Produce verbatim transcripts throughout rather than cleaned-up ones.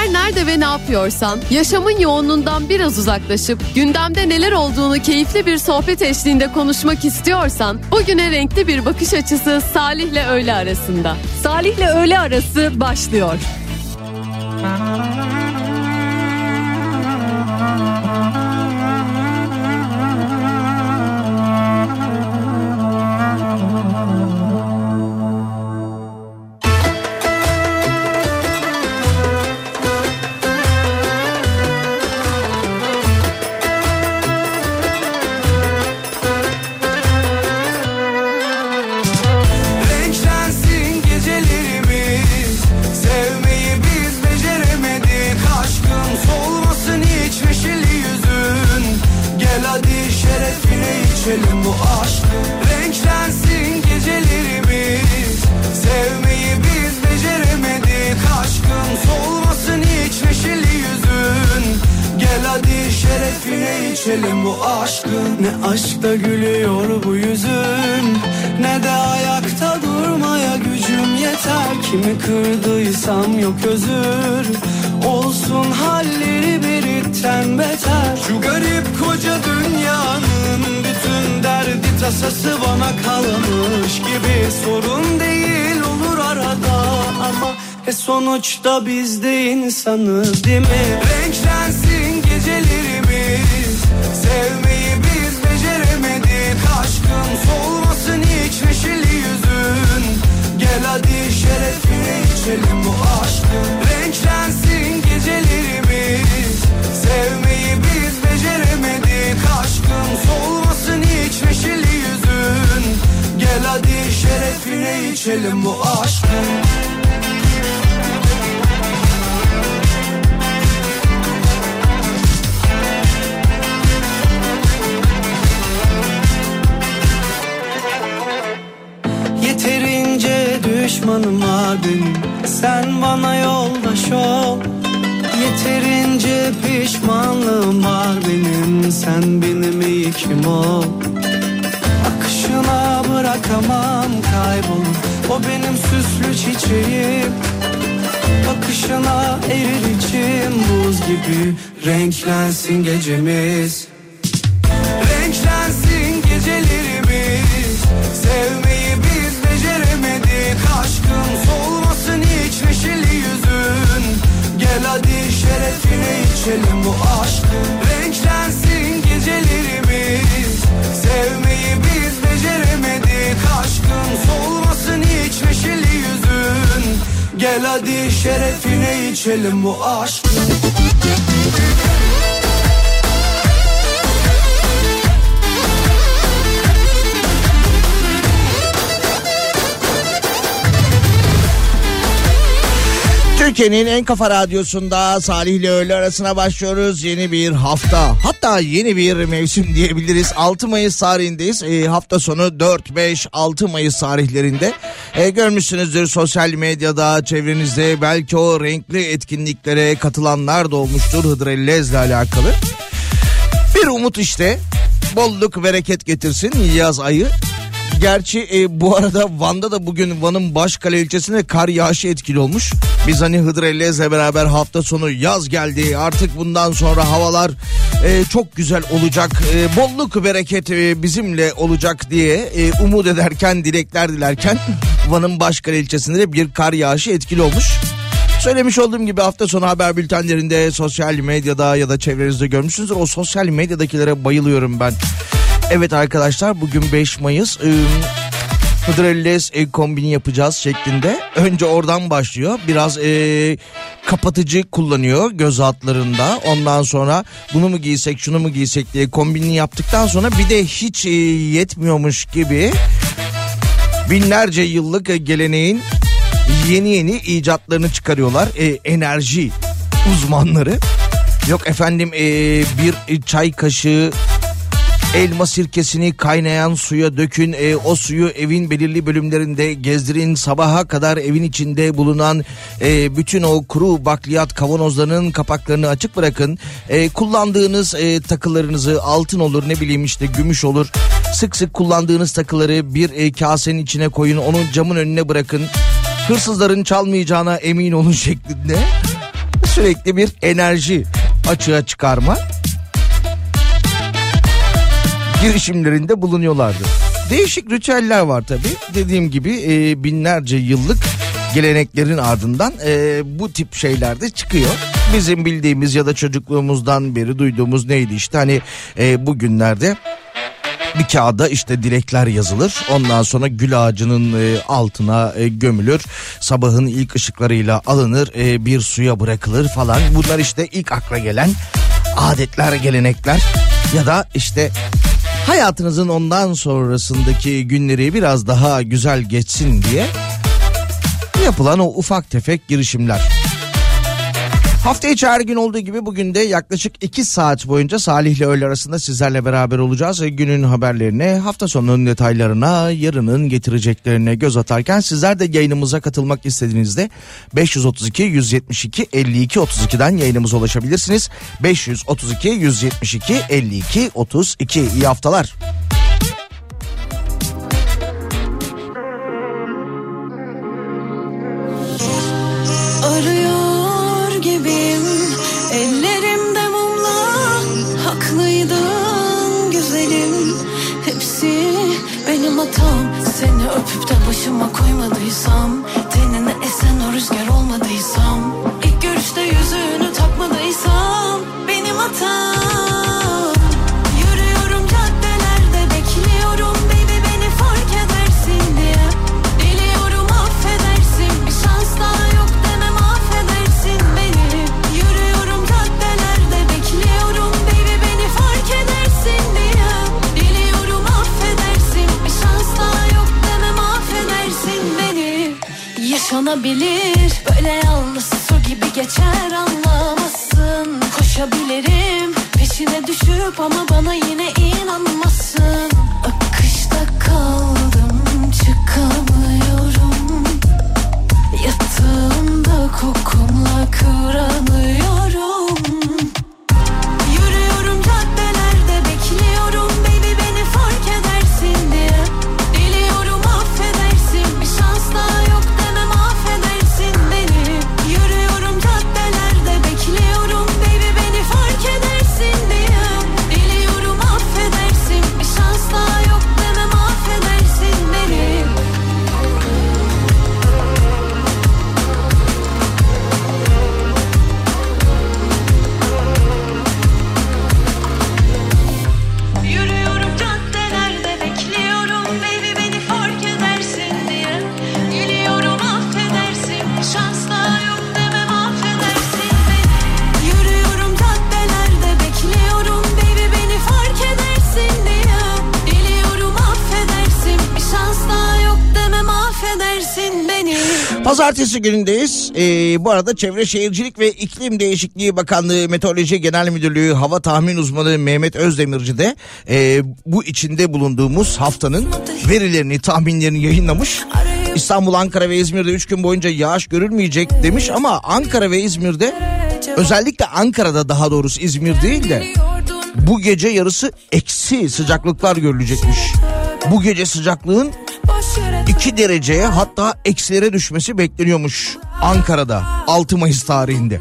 Her nerede ve ne yapıyorsan, yaşamın yoğunluğundan biraz uzaklaşıp gündemde neler olduğunu keyifli bir sohbet eşliğinde konuşmak istiyorsan, bugüne renkli bir bakış açısı Salih'le öğle arasında. Salih'le öğle arası başlıyor. Bu aşk renklensin gecelerimiz. Sevmeyi biz beceremedik. Aşkım solmasın hiç neşeli yüzün. Gel hadi şerefine içelim bu aşkın. Ne aşkta gülüyor bu yüzün, ne de ayakta durmaya gücüm yeter. Kimi kırdıysam yok özür, olsun halleri biritten beter. Şu garip koca dünyanın bütün derdi tasası bana kalmış gibi. Sorun değil olur arada ama e sonuçta biz de insanız değil mi? Renklensin gecelerimiz. Sevmeyi biz beceremedik. Aşkım solmasın hiç neşeli yüzün. Gel hadi şerefine içelim bu aşkın. Renklensin gecelerimiz. Sevmeyi biz beceremedik. Aşkım solmasın hiç neşeli yüzün. Gel hadi şerefine içelim bu aşkın. Yeterince düşmanım var benim, sen bana yoldaş ol. Yeterince pişmanlığım var benim, sen benim ilkim ol. Akışına bırakamam kaybol, o benim süslü çiçeğim. Bakışına erir içim buz gibi. Renklensin gecemiz, renklensin gecelerimiz. Sevmeyi biz beceremedik. Aşkım solmasın hiç neşeli yüzün. Gel hadi şerefine içelim bu aşkın. Renklensin gecelerimiz. Sevmeyi biz beceremedik. Aşkım solmasın hiç neşeli yüzün. Gel hadi şerefine içelim bu aşkın. Türkiye'nin en kafa radyosunda Salih ile öğle arasına başlıyoruz. Yeni bir hafta, hatta yeni bir mevsim diyebiliriz. altı Mayıs tarihindeyiz. E, hafta sonu dört beş altı Mayıs tarihlerinde. E, görmüşsünüzdür sosyal medyada, çevrenizde belki o renkli etkinliklere katılanlar da olmuştur Hıdrellez'le alakalı. Bir umut işte, bolluk bereket getirsin yaz ayı. Gerçi e, bu arada Van'da da bugün, Van'ın Başkale ilçesinde kar yağışı etkili olmuş. Biz hani Hıdrellez'le beraber hafta sonu yaz geldi, artık bundan sonra havalar e, çok güzel olacak, e, bolluk bereket e, bizimle olacak diye e, umut ederken, dilekler dilerken Van'ın Başkale ilçesinde de bir kar yağışı etkili olmuş. Söylemiş olduğum gibi hafta sonu haber bültenlerinde, sosyal medyada ya da çevrenizde görmüşsünüzdür. O sosyal medyadakilere bayılıyorum ben. Evet arkadaşlar, bugün beş Mayıs. Ee, Hıdrellez e, kombini yapacağız şeklinde. Önce oradan başlıyor. Biraz e, kapatıcı kullanıyor göz altlarında. Ondan sonra bunu mu giysek, şunu mu giysek diye kombini yaptıktan sonra bir de hiç e, yetmiyormuş gibi binlerce yıllık e, geleneğin yeni yeni icatlarını çıkarıyorlar. E, enerji uzmanları. Yok efendim e, bir çay kaşığı elma sirkesini kaynayan suya dökün, e, o suyu evin belirli bölümlerinde gezdirin, sabaha kadar evin içinde bulunan e, bütün o kuru bakliyat kavanozlarının kapaklarını açık bırakın. E, kullandığınız e, takılarınızı, altın olur, ne bileyim işte gümüş olur, sık sık kullandığınız takıları bir e, kasenin içine koyun, onu camın önüne bırakın, hırsızların çalmayacağına emin olun şeklinde. Sürekli bir enerji açığa çıkarma girişimlerinde bulunuyorlardı. Değişik ritüeller var tabii. Dediğim gibi e, binlerce yıllık geleneklerin ardından e, bu tip şeyler de çıkıyor. Bizim bildiğimiz ya da çocukluğumuzdan beri duyduğumuz neydi işte hani e, bugünlerde bir kağıda işte dilekler yazılır. Ondan sonra gül ağacının e, altına e, gömülür. Sabahın ilk ışıklarıyla alınır, e, bir suya bırakılır falan. Bunlar işte ilk akla gelen adetler, gelenekler ya da işte hayatınızın ondan sonrasındaki günleri biraz daha güzel geçsin diye yapılan o ufak tefek girişimler. Hafta içi her gün olduğu gibi bugün de yaklaşık iki saat boyunca Salih ile öğle arasında sizlerle beraber olacağız. Günün haberlerine, hafta sonunun detaylarına, yarının getireceklerine göz atarken sizler de yayınımıza katılmak istediğinizde beş yüz otuz iki yüz yetmiş iki elli iki otuz iki'den yayınımıza ulaşabilirsiniz. beş yüz otuz iki yüz yetmiş iki elli iki otuz iki. İyi haftalar. Arıyor gibiyim ellerimde mumla, haklıydın güzelim, hepsi benim hatam. Seni öpüp de başıma koymadıysam, tenine esen o rüzgar olmadıysam, ilk görüşte yüzüğünü takmadıysam benim hatam. Yürüyorum caddelerde bekliyorum baby beni fark edersin diye. Biliyorum affedersin, bir şans daha yok demem affedersin beni. Yürüyorum caddelerde bekliyorum baby beni fark edersin diye. Biliyorum affedersin, bir şans daha yok demem affedersin beni. Yaşanabilir böyle yalnız su gibi geçer anlamazsın. Koşabilirim peşine düşüp ama bana yine inanmazsın. Akışta kaldım çıkamıyorum, yatağımda kokunla kıvranıyorum. Yürüyorum caddelerde bekliyorum baby beni fark edersin diye. Biliyorum affedersin, bir şans daha yok demem affedersin beni. Yürüyorum caddelerde bekliyorum baby beni fark edersin diye. Biliyorum affedersin, bir şans daha yok demem affedersin beni. Yürüyorum caddelerde bekliyorum baby beni fark edersin diye. Biliyorum affedersin, bir şans daha yok demem affedersin beni. Yürüyorum caddelerde bekliyorum baby beni fark edersin diye. Biliyorum affedersin, bir şans daha yok demem affedersin beni. Pazartesi günündeyiz. Ee, bu arada Çevre Şehircilik ve İklim Değişikliği Bakanlığı Meteoroloji Genel Müdürlüğü Hava Tahmin Uzmanı Mehmet Özdemirci de e, bu içinde bulunduğumuz haftanın verilerini, tahminlerini yayınlamış. İstanbul, Ankara ve İzmir'de üç gün boyunca yağış görülmeyecek demiş ama Ankara ve İzmir'de, özellikle Ankara'da, daha doğrusu İzmir değil de, bu gece yarısı eksi sıcaklıklar görülecekmiş. Bu gece sıcaklığın iki dereceye hatta eksilere düşmesi bekleniyormuş Ankara'da altı Mayıs tarihinde.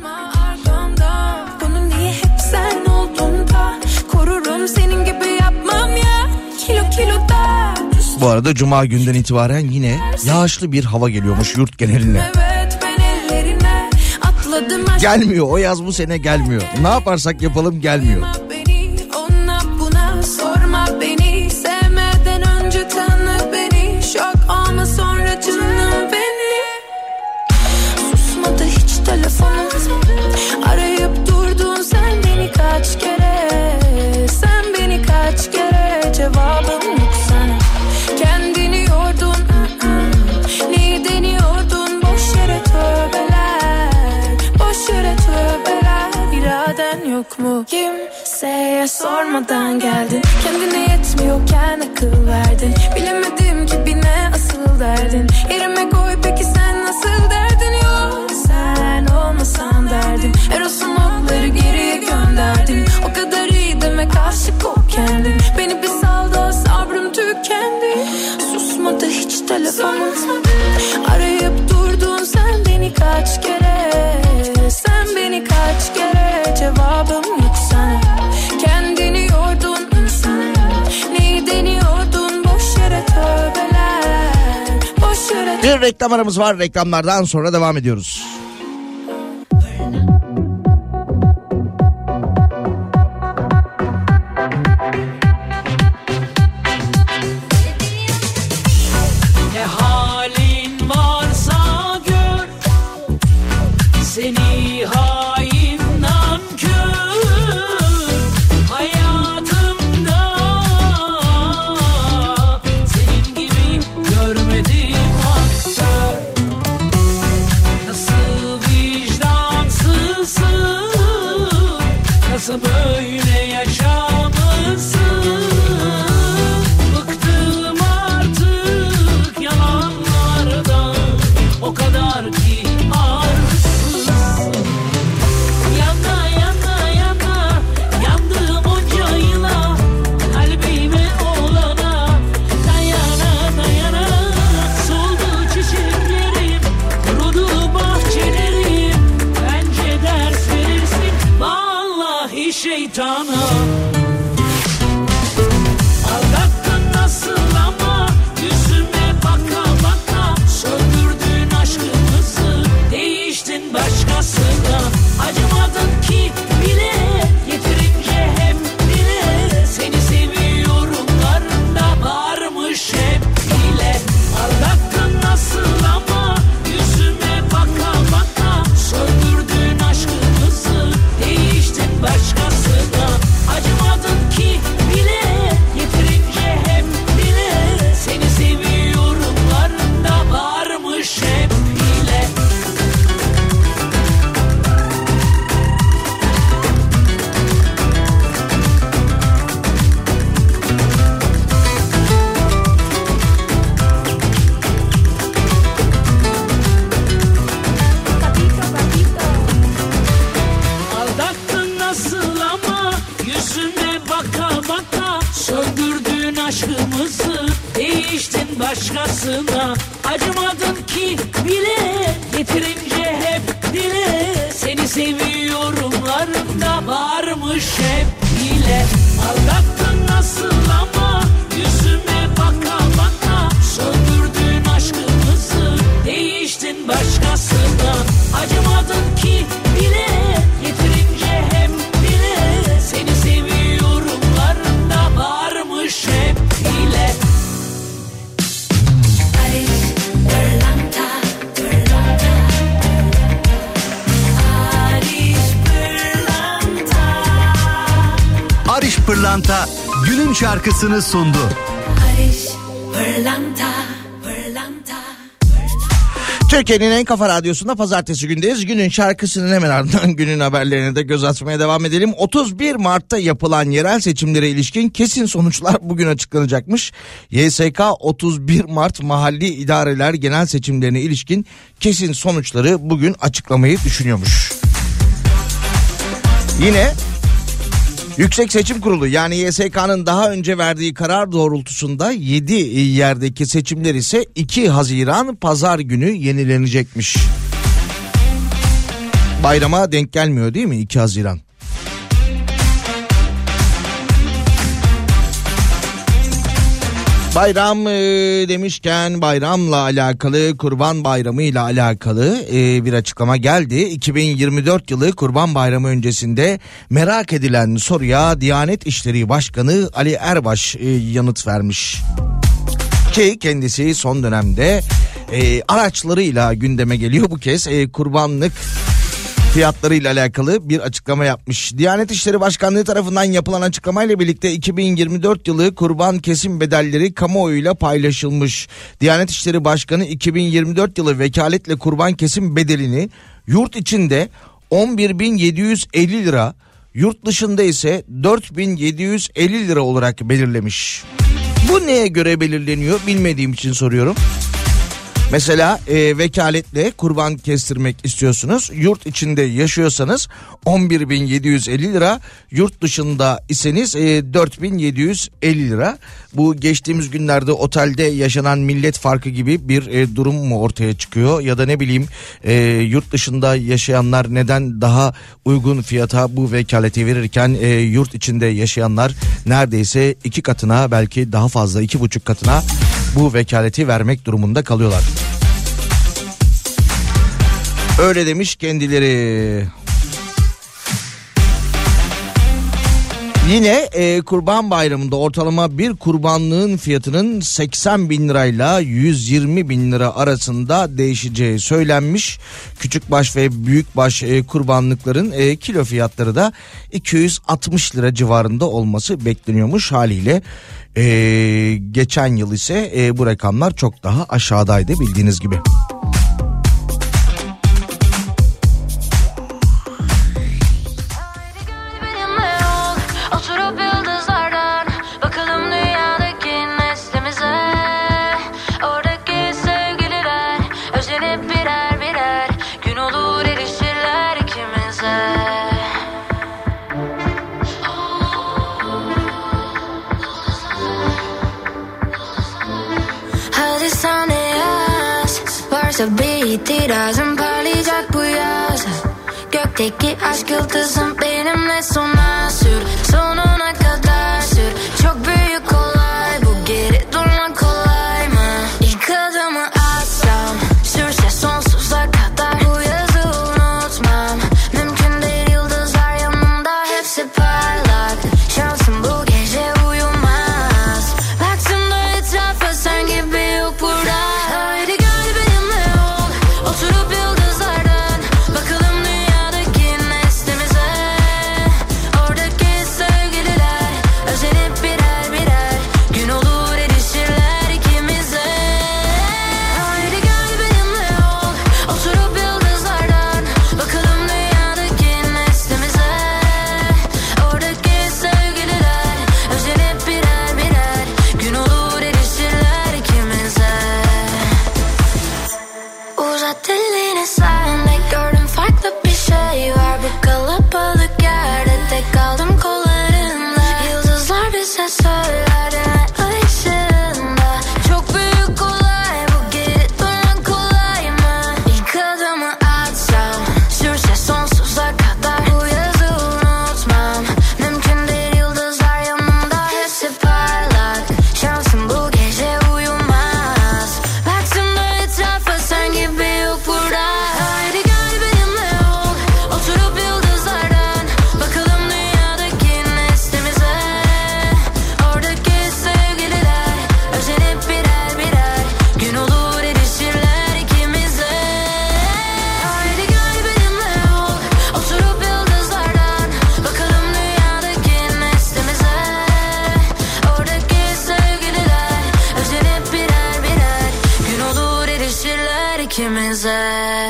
Bunu niye hep sen oldun da, korurum senin gibi yapmam ya, kilo kilo da. Bu arada Cuma günden itibaren yine yağışlı bir hava geliyormuş yurt geneline. Evet ben ellerine atladım. Gelmiyor, o yaz bu sene gelmiyor. Ne yaparsak yapalım gelmiyor. Beni ona buna sorma, beni sevmeden önce tanı beni, şok olma sonra canım beni. Susmadı hiç telefonum, arayıp durdun sen beni kaç kere, sen beni kaç kere, cevabım yok sana. Kendini yordun, neyi deniyordun, boş yere tövbeler, boş yere tövbeler. İraden yok mu? Kimseye sormadan geldin, kendine yetmiyorken akıl verdin. Bilemedim ki bir ne asıl derdin, yerime koy peki sen nasıl derdin? Yok sen olmasan derdim, Eros'un okları geriye gönderdin. O kadar iyi demek aşık ol kendin, beni bir sal da sabrım tükendi. Susmadı hiç telefonum, arayıp durdun sen beni kaç kere, sen beni kaç kere cevabım yok sana. Kendini yordun insana. Neyi deniyordun boş yere tövbeler. Boş yere. Bir reklam aramız var, reklamlardan sonra devam ediyoruz. Seni hain nankör hayatımda senin gibi görmedim aktör. Nasıl vicdansızsın, nasıl böyle yaşamışsın. Bıktım artık yalanlardan, o kadar ki arsız. Şeytana aldattın nasıl ama yüzüme baka baka. Söndürdün aşkımızı, değiştin başkasına. Acımadın ki bile, yeterince hep bile. Seni seviyorumlarında varmış hep bile. Aldattın nasıl ama yüzüme baka baka. Söndürdün aşkımızı, değiştin başkasına. Acımadın ki bile, yeterince hep bile. Seni seviyorumlarında varmış hep bile. Aldattın nasıl ama yüzüme baka baka. Söndürdün aşkımızı, değiştin başkasına. Acımadın ki bile, yeterince hep bile. Seni seviyorumlarında varmış hep bile. Aldattın nasıl ama yüzüme baka baka. Söndürdün aşkımızı, değiştin başkasına. Acımadın ki bile, yeterince hep bile. Seni seviyorumlarında varmış hep bile. Ariş Pırlanta günün şarkısını sundu. Barış pırlanta pırlanta. Türkiye'nin en kafa radyosunda pazartesi gündeyiz. Günün şarkısının hemen ardından günün haberlerine de göz atmaya devam edelim. otuz bir Mart'ta yapılan yerel seçimlere ilişkin kesin sonuçlar bugün açıklanacakmış. Y S K otuz bir Mart mahalli idareler genel seçimlerine ilişkin kesin sonuçları bugün açıklamayı düşünüyormuş. Yine Yüksek Seçim Kurulu yani Y S K'nın daha önce verdiği karar doğrultusunda yedi yerdeki seçimler ise iki Haziran Pazar günü yenilenecekmiş. Bayrama denk gelmiyor değil mi iki Haziran? Bayram e, demişken bayramla alakalı, Kurban Bayramı ile alakalı e, bir açıklama geldi. iki bin yirmi dört yılı Kurban Bayramı öncesinde merak edilen soruya Diyanet İşleri Başkanı Ali Erbaş e, yanıt vermiş. Ki kendisi son dönemde e, araçlarıyla gündeme geliyor bu kez e, kurbanlık fiyatlarıyla alakalı bir açıklama yapmış. Diyanet İşleri Başkanlığı tarafından yapılan açıklamayla birlikte iki bin yirmi dört yılı kurban kesim bedelleri kamuoyuyla paylaşılmış. Diyanet İşleri Başkanı iki bin yirmi dört yılı vekaletle kurban kesim bedelini yurt içinde on bir bin yedi yüz elli lira, yurt dışında ise dört bin yedi yüz elli lira olarak belirlemiş. Bu neye göre belirleniyor bilmediğim için soruyorum. Mesela e, vekaletle kurban kestirmek istiyorsunuz. Yurt içinde yaşıyorsanız on bir bin yedi yüz elli lira. Yurt dışında iseniz e, dört bin yedi yüz elli lira. Bu geçtiğimiz günlerde otelde yaşanan millet farkı gibi bir e, durum mu ortaya çıkıyor? Ya da ne bileyim e, yurt dışında yaşayanlar neden daha uygun fiyata bu vekaleti verirken e, yurt içinde yaşayanlar neredeyse iki katına, belki daha fazla iki buçuk katına bu vekaleti vermek durumunda kalıyorlar. Öyle demiş kendileri. Yine e, Kurban Bayramı'nda ortalama bir kurbanlığın fiyatının seksen bin lirayla yüz yirmi bin lira arasında değişeceği söylenmiş. Küçükbaş ve büyükbaş e, kurbanlıkların e, kilo fiyatları da iki yüz altmış lira civarında olması bekleniyormuş haliyle. E, geçen yıl ise e, bu rakamlar çok daha aşağıdaydı bildiğiniz gibi. Bir itirazım parlayacak bu yaz. Gökteki aşk yıldızım benimle sona sür. Sonuna kadar sür. Çok büyük olay bu, geri durmak kolay mı? İlk adımı atsam sürse sonsuza kadar. Bu yazı unutmam. Mümkün değil, yıldızlar yanımda hepsi parlak. Şansım bu gece uyumaz. Baktım da etrafa, sen gibi yok burada. Haydi gel oturup yıldızlardan bakalım dünyadaki neslimize. Oradaki sevgililer özenip birer birer gün olur erişirler ikimize. Haydi gel benimle ol, oturup yıldızlardan bakalım dünyadaki neslimize. Oradaki sevgililer özenip birer birer gün olur erişirler ikimize. Uzat elini, sen de gördüm farklı bir şey var. Bu kalabalık yerde tek kaldım kollarında. Yıldızlar bize söyler denetler ışığında. Çok büyük olay bu, geri durmak kolay mı? İlk adımı atsam sürse sonsuza kadar. Bu yazı unutmam. Mümkün değil, yıldızlar yanımda hepsi parlak. Şansım bu gece uyumaz. Baktım da etrafa, sen gibi yok burada. Haydi gel benimle ol, oturup yıldızlardan bakalım dünyadaki neslimize. Oradaki sevgililer özenip birer birer gün olur erişirler ikimize. Haydi gel benimle ol, oturup yıldızlardan bakalım dünyadaki neslimize. Oradaki sevgililer özenip birer birer gün olur erişirler ikimize.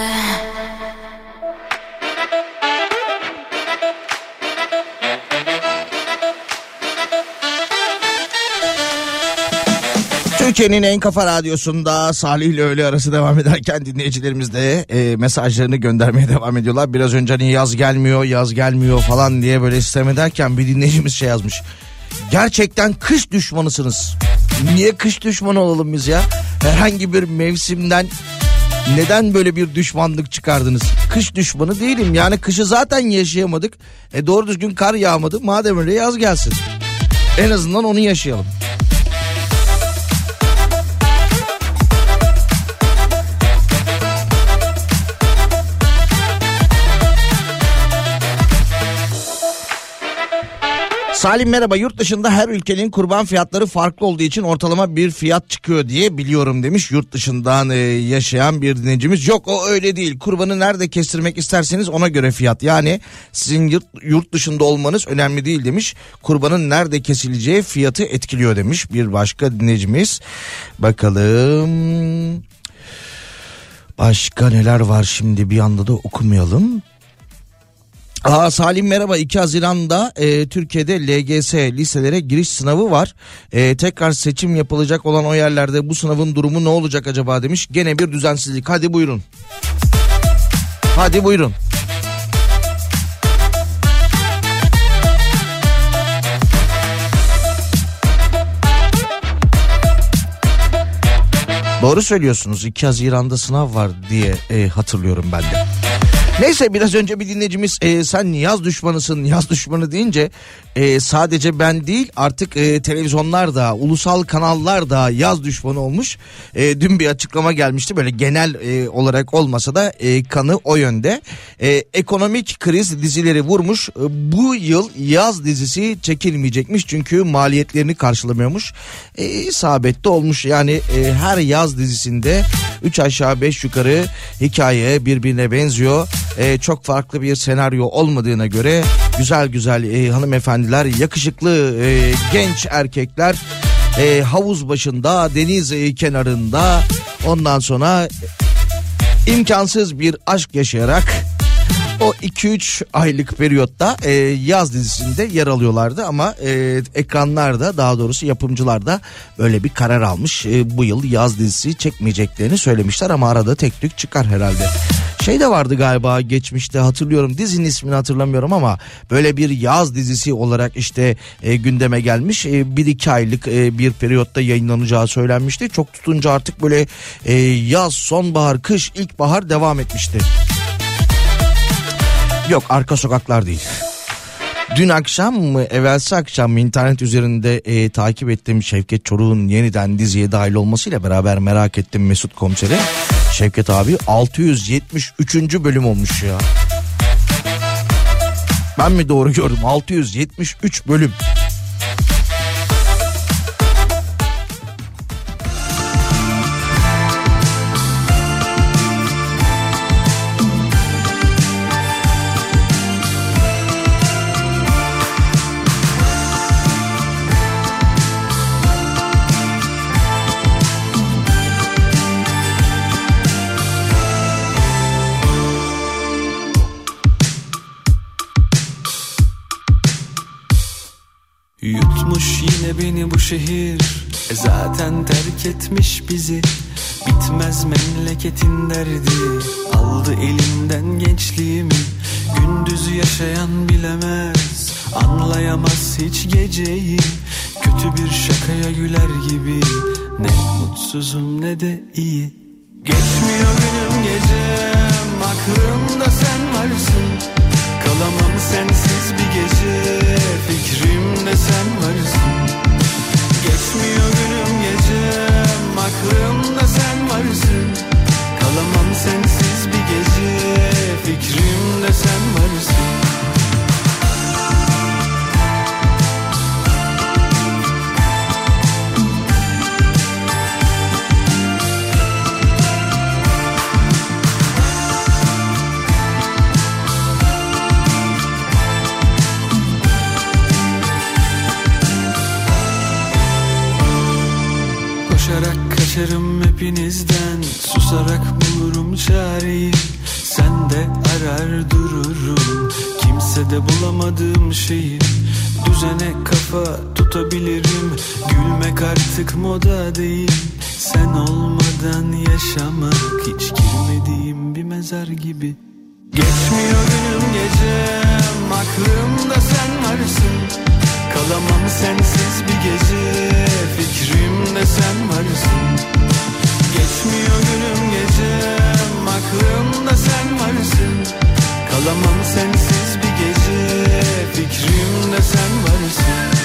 Türkiye'nin en kafa radyosunda Salih ile öğle arası devam ederken dinleyicilerimiz de e, mesajlarını göndermeye devam ediyorlar. Biraz önce hani yaz gelmiyor, yaz gelmiyor falan diye böyle sistem ederken bir dinleyicimiz şey yazmış. Gerçekten kış düşmanısınız. Niye kış düşmanı olalım biz ya? Herhangi bir mevsimden neden böyle bir düşmanlık çıkardınız? Kış düşmanı değilim. Yani kışı zaten yaşayamadık. E doğru düzgün kar yağmadı. Madem öyle yaz gelsin. En azından onu yaşayalım. Salim merhaba, yurt dışında her ülkenin kurban fiyatları farklı olduğu için ortalama bir fiyat çıkıyor diye biliyorum demiş yurt dışından e, yaşayan bir dinleyicimiz. Yok, o öyle değil, kurbanı nerede kestirmek isterseniz ona göre fiyat, yani sizin yurt, yurt dışında olmanız önemli değil demiş. Kurbanın nerede kesileceği fiyatı etkiliyor demiş bir başka dinleyicimiz. Bakalım başka neler var, şimdi bir anda da okumayalım. Aa, Salim merhaba, iki Haziran'da e, Türkiye'de L G S liselere giriş sınavı var. E, tekrar seçim yapılacak olan o yerlerde bu sınavın durumu ne olacak acaba demiş. Gene bir düzensizlik. Hadi buyurun. Hadi buyurun. Doğru söylüyorsunuz, iki Haziran'da sınav var diye e, hatırlıyorum ben de. Neyse, biraz önce bir dinleyicimiz e, sen Niyaz düşmanısın, Niyaz düşmanı deyince e, sadece ben değil artık e, televizyonlar da, ulusal kanallar da yaz düşmanı olmuş. E, dün bir açıklama gelmişti, böyle genel e, olarak olmasa da e, kanı o yönde. E, ekonomik kriz dizileri vurmuş, e, bu yıl yaz dizisi çekilmeyecekmiş çünkü maliyetlerini karşılamıyormuş. E, isabetli olmuş yani, e, her yaz dizisinde üç aşağı beş yukarı hikaye birbirine benziyor. Ee, çok farklı bir senaryo olmadığına göre güzel güzel e, hanımefendiler, yakışıklı e, genç erkekler e, havuz başında, deniz e, kenarında, ondan sonra imkansız bir aşk yaşayarak o iki üç aylık periyotta e, yaz dizisinde yer alıyorlardı ama e, ekranlarda, daha doğrusu yapımcılar da böyle bir karar almış. E, bu yıl yaz dizisi çekmeyeceklerini söylemişler ama arada tek tük çıkar herhalde. Şey de vardı galiba geçmişte, hatırlıyorum, dizinin ismini hatırlamıyorum ama böyle bir yaz dizisi olarak işte e, gündeme gelmiş. E, bir iki aylık e, bir periyotta yayınlanacağı söylenmişti. Çok tutunca artık böyle e, yaz, sonbahar, kış, ilkbahar devam etmişti. Yok, Arka Sokaklar değil. Dün akşam mı, evvelsi akşam mı internet üzerinde e, takip ettiğim Şevket Çoruk'un yeniden diziye dahil olmasıyla beraber merak ettim Mesut Komiser'i. Şevket abi altı yüz yetmiş üçüncü bölüm olmuş ya. Ben mi doğru gördüm? altı yüz yetmiş üç bölüm. Yutmuş yine beni bu şehir, e zaten terk etmiş bizi. Bitmez memleketin derdi, aldı elimden gençliğimi. Gündüzü yaşayan bilemez, anlayamaz hiç geceyi. Kötü bir şakaya güler gibi, ne mutsuzum ne de iyi. Geçmiyor günüm gecem, aklımda sen varsın. Kalamam sensiz bir gece, fikrimde sen varsın. Geçmiyor günüm gecem, aklımda sen varsın. Kalamam sensiz bir gece, fikrimde sen varsın. Koşarak kaçarım hepinizden, susarak bulurum çareyi. Sen de arar dururum, kimsede bulamadığım şeyi. Düzene kafa tutabilirim, gülmek artık moda değil. Sen olmadan yaşamak hiç girmediğim bir mezar gibi. Geçmiyor günüm gecem, aklımda sen varsın. Kalamam sensiz bir gece, fikrimde sen varsın. Geçmiyor günüm gecem, aklımda sen varsın. Kalamam sensiz bir gece, fikrimde sen varsın.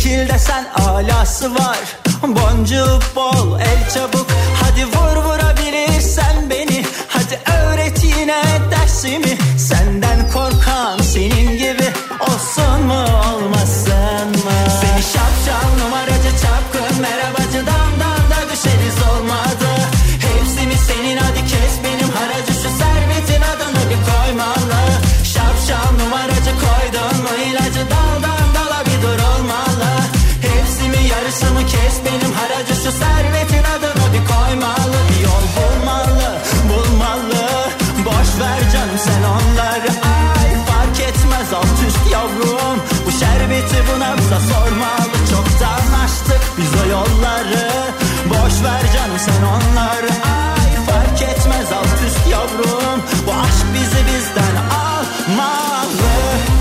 Şekil desen alası var, boncuğu bol, el çabuk. Hadi vur vurabilirsen beni, hadi öğret yine dersimi. Senden korkan senin gibi olsun mu olmasın mı? Seni şapşal numaracı çapkın merhabacı damdan da düşeriz olmadı. Hepsi mi senin, hadi kes benim haracı, şu servetin adını bir koymalı. Şapşal numaracı koydun mu ilacı, daldan dala bir dur olmalı. Hepsi mi yarısı mı, kes benim haracı, şu servetin adını bir koymalı. Bir yol bulmalı, bulmalı, boş ver canım sen onları. Ay fark etmez alt üst yavrum, bu şerbeti buna bize sormalı. Çoktan açtık biz o yolları, boş ver canım sen onları. Ay fark etmez alt üst yavrum, bu aşk bizi bizden almalı.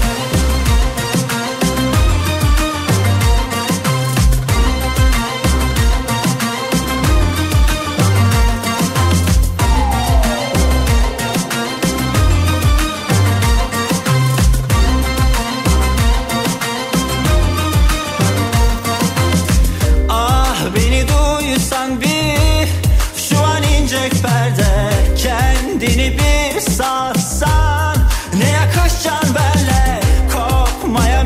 Kendini bir satsan ne yakışacaksın benle, kopmaya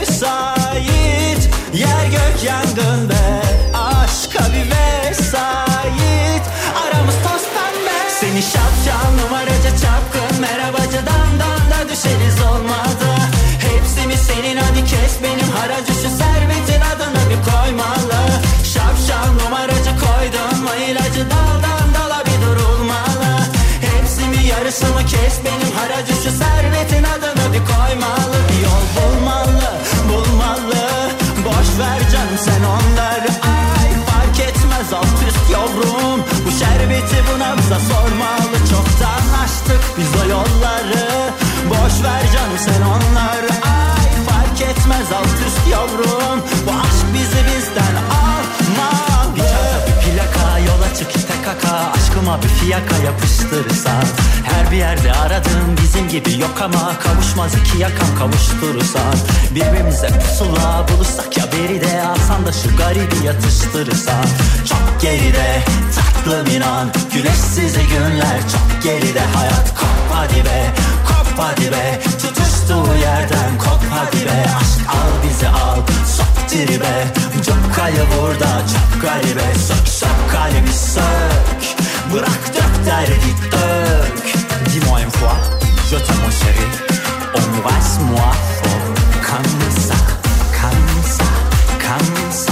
müsait. Yer gök yangın be, aşka bir vesait. Aramız toz pembe. Seni şapşal numaracı çapkın merhabacı damdan da düşeriz olmadı. Hepsi mi senin, hadi kes benim haracı, şu servetin adını bir koymalı. Şapşal numaracı koydun mu ilacı, daldan dala bir durulmalı. Yarısı mı, kes benim haracı, şu servetin adını bir koymalı. Bir yol bulmalı, bulmalı, boş ver canım sen onları. Ay fark etmez alt üst yavrum, bu şerbeti buna bize sormalı. Çoktan açtık biz o yolları, boş ver canım sen onları. Ay fark etmez alt üst yavrum, bu aşk bizi bizden almalı. Bir plaka yola çık tek kaka, aşkıma bir fiyaka yapıştırırsan. Her bir yerde aradığım bizim gibi yok ama kavuşmaz iki yakam kavuşturursan. Birbirimize pusula bulursak ya beride, alsan da şu garibi yatıştırırsan. Çok geride tatlım inan, güneşsiz günler çok geride. Hayat kop hadi be, kop hadi be, tutuştuğu yerden kop hadi be. Aşk al bizi al, sok tribe, çok kayı burada çok garibe. Sök sök kalbi sök, bırak dök derdi dök. Dis-moi une fois, je t'aime mon chéri, embrasse-moi fort, comme ça, comme ça, comme ça.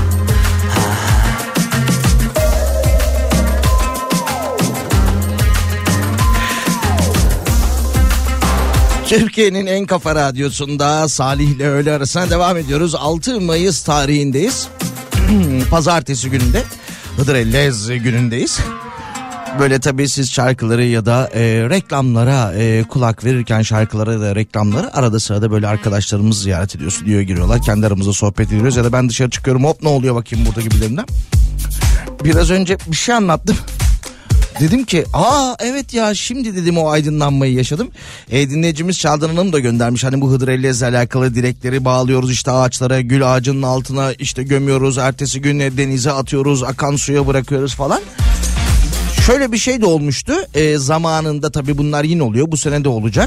Türkiye'nin en kafa radyosunda Salih ile öğle arasına devam ediyoruz. altı Mayıs tarihindeyiz. Pazartesi gününde, Hıdrellez günündeyiz. Böyle tabii siz şarkıları ya da e, reklamlara e, kulak verirken, şarkılara da reklamları arada sırada böyle arkadaşlarımız ziyaret ediyor, stüdyoya giriyorlar, kendi aramızda sohbet ediyoruz ya da ben dışarı çıkıyorum, hop ne oluyor bakayım burada gibilerinden. Biraz önce bir şey anlattım. Dedim ki aa evet ya, şimdi dedim o aydınlanmayı yaşadım. E, dinleyicimiz Çağdan Hanım da göndermiş. Hani bu Hıdrellez'le alakalı dilekleri bağlıyoruz işte ağaçlara, gül ağacının altına işte gömüyoruz. Ertesi gün denize atıyoruz, akan suya bırakıyoruz falan. Şöyle bir şey de olmuştu e, zamanında, tabii bunlar yine oluyor, bu sene de olacak.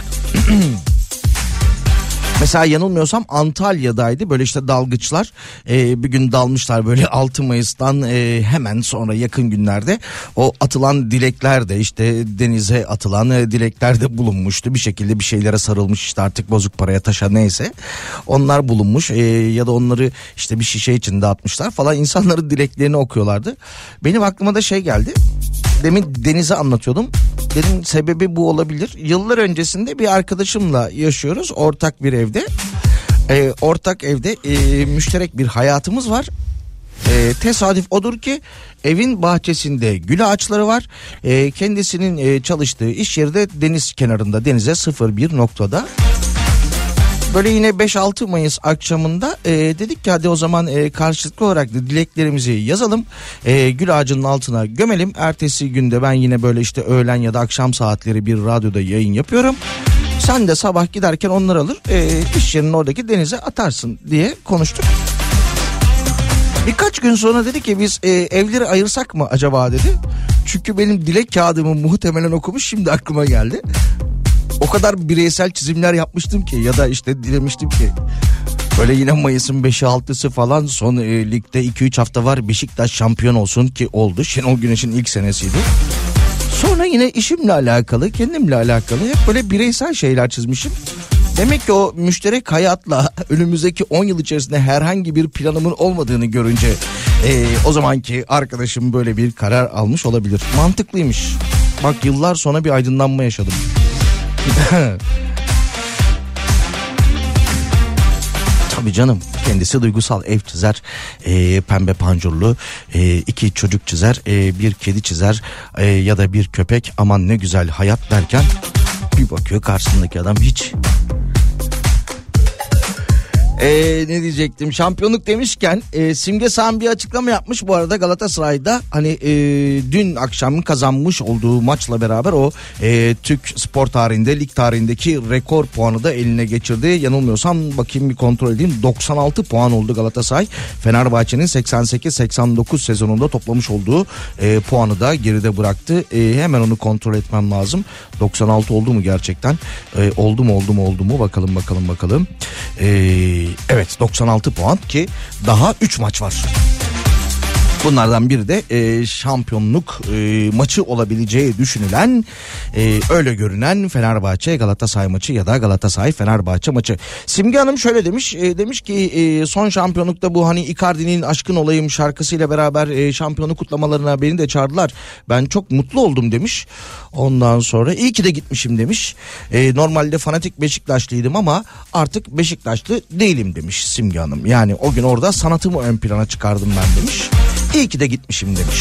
Mesela yanılmıyorsam Antalya'daydı böyle işte dalgıçlar e, bir gün dalmışlar böyle altı Mayıs'tan e, hemen sonra yakın günlerde o atılan dilekler de işte denize atılan e, dilekler de bulunmuştu. Bir şekilde bir şeylere sarılmış işte, artık bozuk paraya, taşa, neyse onlar bulunmuş e, ya da onları işte bir şişe içinde atmışlar falan, insanların dileklerini okuyorlardı. Benim aklıma da şey geldi. Demin denize anlatıyordum. Dedim sebebi bu olabilir. Yıllar öncesinde bir arkadaşımla yaşıyoruz ortak bir evde. Ee, ortak evde e, müşterek bir hayatımız var. E, tesadüf odur ki evin bahçesinde gül ağaçları var. E, kendisinin e, çalıştığı iş yeri de deniz kenarında, denize sıfır bir noktada. Böyle yine beş altı Mayıs akşamında e, dedik ki hadi o zaman e, karşılıklı olarak da dileklerimizi yazalım. E, gül ağacının altına gömelim. Ertesi günde ben yine böyle işte öğlen ya da akşam saatleri bir radyoda yayın yapıyorum. Sen de sabah giderken onları alır e, iş yerinin oradaki denize atarsın diye konuştuk. Birkaç gün sonra dedi ki biz e, evleri ayırsak mı acaba dedi. Çünkü benim dilek kağıdımı muhtemelen okumuş, şimdi aklıma geldi. O kadar bireysel çizimler yapmıştım ki ya da işte dilemiştim ki böyle yine Mayıs'ın beşi altısı falan son e, ligde iki üç hafta var, Beşiktaş şampiyon olsun ki oldu. Şenol Güneş'in ilk senesiydi. Sonra yine işimle alakalı, kendimle alakalı hep böyle bireysel şeyler çizmişim. Demek ki o müşterek hayatla önümüzdeki on yıl içerisinde herhangi bir planımın olmadığını görünce e, o zamanki arkadaşım böyle bir karar almış olabilir. Mantıklıymış. Bak yıllar sonra bir aydınlanma yaşadım. Tabii canım, kendisi duygusal, ev çizer, e, pembe pancurlu, e, iki çocuk çizer, e, bir kedi çizer e, ya da bir köpek, aman ne güzel hayat derken bir bakıyor karşısındaki adam hiç. Ee, ne diyecektim, şampiyonluk demişken e, Simge Sağan bir açıklama yapmış bu arada Galatasaray'da, hani e, dün akşam kazanmış olduğu maçla beraber o e, Türk spor tarihinde, lig tarihindeki rekor puanı da eline geçirdi. Yanılmıyorsam bakayım bir kontrol edeyim, doksan altı puan oldu Galatasaray. Fenerbahçe'nin seksen sekiz seksen dokuz sezonunda toplamış olduğu e, puanı da geride bıraktı. E, hemen onu kontrol etmem lazım. doksan altı oldu mu gerçekten? E, oldu mu oldu mu oldu mu bakalım bakalım bakalım. Eee Evet, doksan altı puan ki daha üç maç var. Bunlardan biri de e, şampiyonluk e, maçı olabileceği düşünülen, e, öyle görünen Fenerbahçe Galatasaray maçı ya da Galatasaray Fenerbahçe maçı. Simge Hanım şöyle demiş, e, demiş ki e, son şampiyonlukta bu hani Icardi'nin Aşkın Olayım şarkısıyla beraber e, şampiyonluk kutlamalarına beni de çağırdılar. Ben çok mutlu oldum demiş. Ondan sonra iyi ki de gitmişim demiş. E, normalde fanatik Beşiktaşlıydım ama artık Beşiktaşlı değilim demiş Simge Hanım. Yani o gün orada sanatımı ön plana çıkardım ben demiş. İyi ki de gitmişim demiş.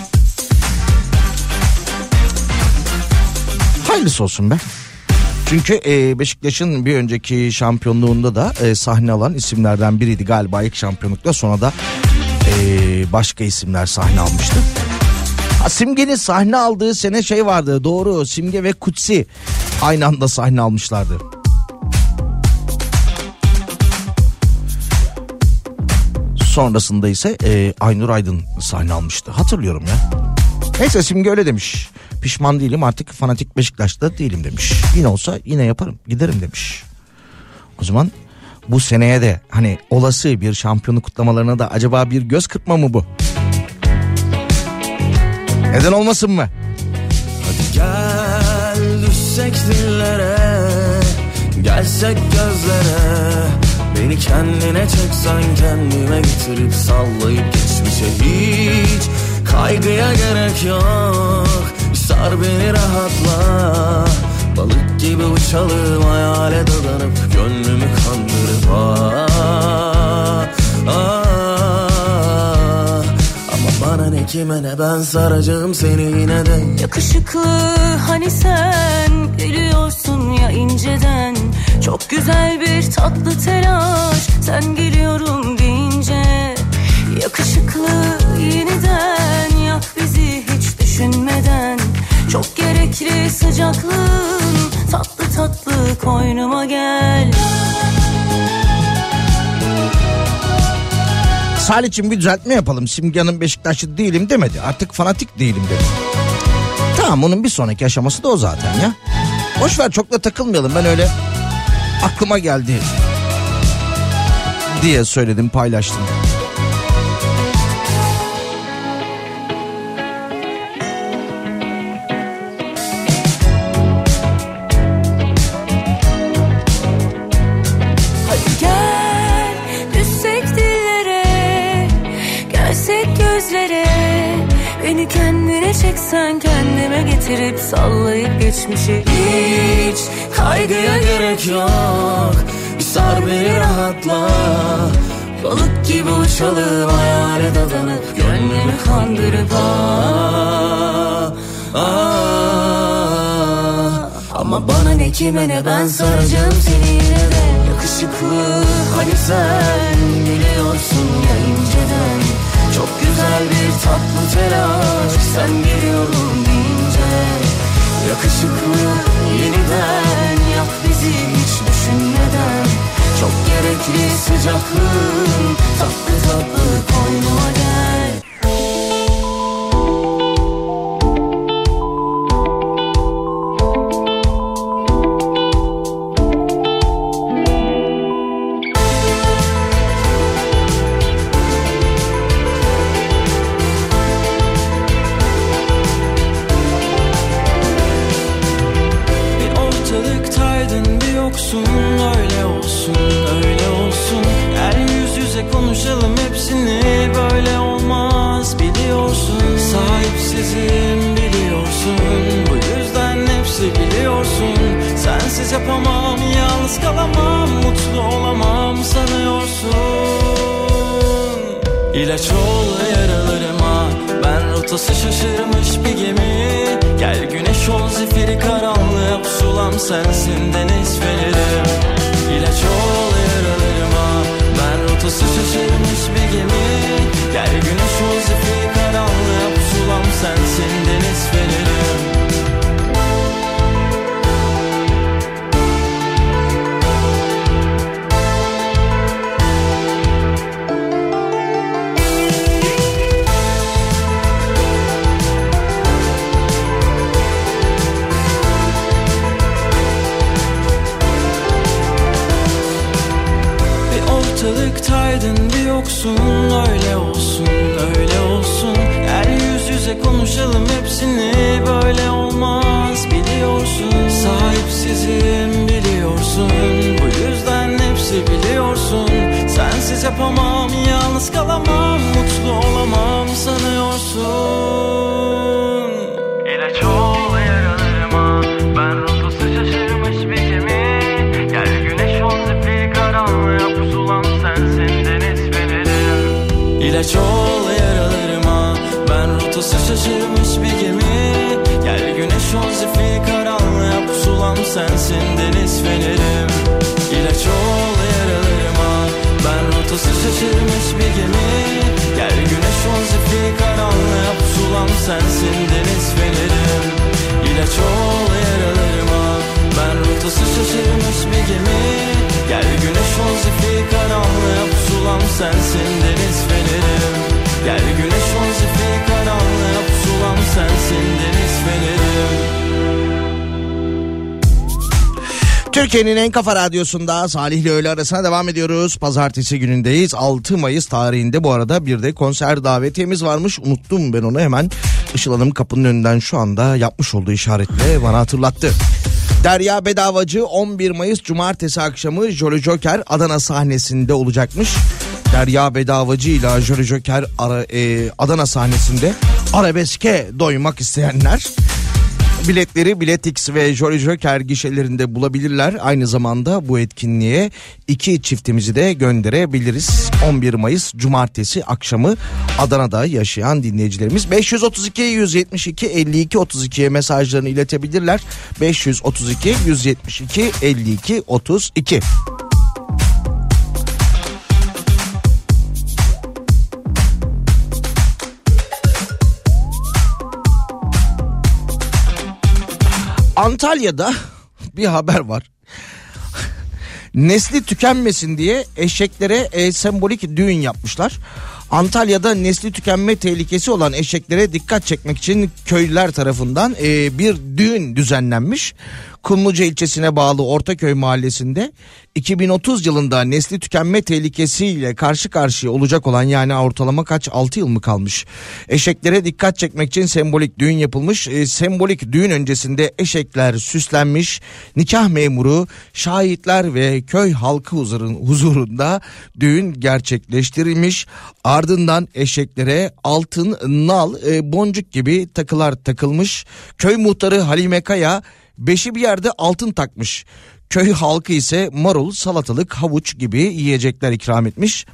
Hayırlısı olsun be. Çünkü e, Beşiktaş'ın bir önceki şampiyonluğunda da e, sahne alan isimlerden biriydi galiba ilk şampiyonlukta. Sonra da e, başka isimler sahne almıştı. Ha, Simge'nin sahne aldığı sene şey vardı, doğru, Simge ve Kutsi aynı anda sahne almışlardı. Sonrasında ise e, Aynur Aydın sahne almıştı. Hatırlıyorum ya. Neyse Simge öyle demiş. Pişman değilim, artık fanatik Beşiktaş'ta değilim demiş. Yine olsa yine yaparım, giderim demiş. O zaman bu seneye de hani olası bir şampiyonluk kutlamalarına da acaba bir göz kırpma mı bu? Neden olmasın mı? Hadi gel düşsek dillere, gelsek gözlere. Beni kendine çeksen kendime getirip sallayıp geçmişe hiç kaygıya gerek yok. Sar beni rahatla, balık gibi uçalım hayale dadanıp gönlümü kandırıp ah, ah. Ama bana ne kime ne, ben saracağım seni yine de. Yakışıklı hani sen gülüyorsun ya inceden, çok güzel bir tatlı telaş sen geliyorum deyince. Yakışıklı yeniden yak bizi hiç düşünmeden, çok gerekli sıcaklığın tatlı tatlı koynuma gel. Salih'cim bir düzeltme yapalım. Simge Hanım Beşiktaşlı değilim demedi. Artık fanatik değilim dedi. Tamam, onun bir sonraki aşaması da o zaten ya. Boşver, çok da takılmayalım. Ben öyle aklıma geldi diye söyledim, paylaştım. Beni kendine çeksen kendime getirip sallayıp geçmişi hiç kaygıya gerek yok. Bir sar beni rahatla, balık gibi uçalım hayale dadanıp gönlümü kandırıp ah, ah. Ama bana ne kime ne, ben saracağım seni yine de. Yakışıklı hani sen biliyorsun ya inceden, çok güzel bir tatlı telaş sen geliyorum deyince. Yakışıklı yeniden yak bizi hiç düşünmeden, çok gerekli sıcaklığın tatlı tatlı koynuma biliyorsun. Sahipsizim biliyorsun. Bu yüzden hepsi biliyorsun. Sensiz yapamam, yalnız kalamam, mutlu olamam sanıyorsun. İlaç ol yaralarıma, ben rotası şaşırmış bir gemi. Gel güneş ol zifiri karanlığa, pusulam sensin deniz feneri. İlaç ol yaralarıma, ben rotası şaşırmış bir gemi. Gel güneş ol zifiri karanlığa, pusulam sensin deniz feneri. Ortalıktaydın bir yoksun, öyle olsun, öyle olsun. Gel yüz yüze konuşalım hepsini, böyle olmaz biliyorsun. Sahipsizim biliyorsun, bu yüzden hepsi biliyorsun. Sensiz yapamam, yalnız kalamam, mutlu olamam sanıyorsun. İlaç ol yaralarıma, ben rotası şaşırmış bir gemi. Gel güneş ol zifiri karanlığa, pusulam sensin deniz fenerim. İlaç ol yaralarıma, ben rotası şaşırmış bir gemi. Gel güneş ol zifiri karanlığa, pusulam sensin deniz fenerim. İlaç ol yaralarıma, ben rotası şaşırmış bir gemi. Gel güneş ol zifiri karanlığa, pusulam sensin deniz fenerim. İlaç ol yaralarıma, ben rotası şaşırmış bir gemi. Gel güneş ol zifiri karanlığa, pusulam sensin deniz fenerim. Gel güneş ol zifiri karanlığa, pusulam sensin deniz fenerim. Türkiye'nin en kafa radyosunda Salih ile öğle arasına devam ediyoruz. Pazartesi günündeyiz. altı Mayıs tarihinde bu arada bir de konser davetiyemiz varmış. Unuttum ben onu, hemen Işıl Hanım kapının önünden şu anda yapmış olduğu işaretle bana hatırlattı. Derya Bedavacı on bir Mayıs Cumartesi akşamı Jolly Joker Adana sahnesinde olacakmış. Derya Bedavacı ile Jolly Joker ara, e, Adana sahnesinde arabeske doymak isteyenler biletleri Biletix ve Jolly Joker gişelerinde bulabilirler. Aynı zamanda bu etkinliğe iki çiftimizi de gönderebiliriz. on bir Mayıs Cumartesi akşamı Adana'da yaşayan dinleyicilerimiz beş yüz otuz iki yüz yetmiş iki elli iki otuz iki'ye mesajlarını iletebilirler. beş yüz otuz iki yüz yetmiş iki elli iki otuz iki. Antalya'da bir haber var. Nesli tükenmesin diye eşeklere e, sembolik düğün yapmışlar. Antalya'da nesli tükenme tehlikesi olan eşeklere dikkat çekmek için köylüler tarafından e, bir düğün düzenlenmiş. Kumluca ilçesine bağlı Ortaköy mahallesinde iki bin otuz yılında nesli tükenme tehlikesiyle karşı karşıya olacak olan, yani ortalama kaç altı yıl mı kalmış, eşeklere dikkat çekmek için sembolik düğün yapılmış. E, sembolik düğün öncesinde eşekler süslenmiş, nikah memuru, şahitler ve köy halkı huzurun, huzurunda düğün gerçekleştirilmiş. Ardından eşeklere altın, nal, e, boncuk gibi takılar takılmış. Köy muhtarı Halime Kaya beşi bir yerde altın takmış. Köy halkı ise marul, salatalık, havuç gibi yiyecekler ikram etmiş.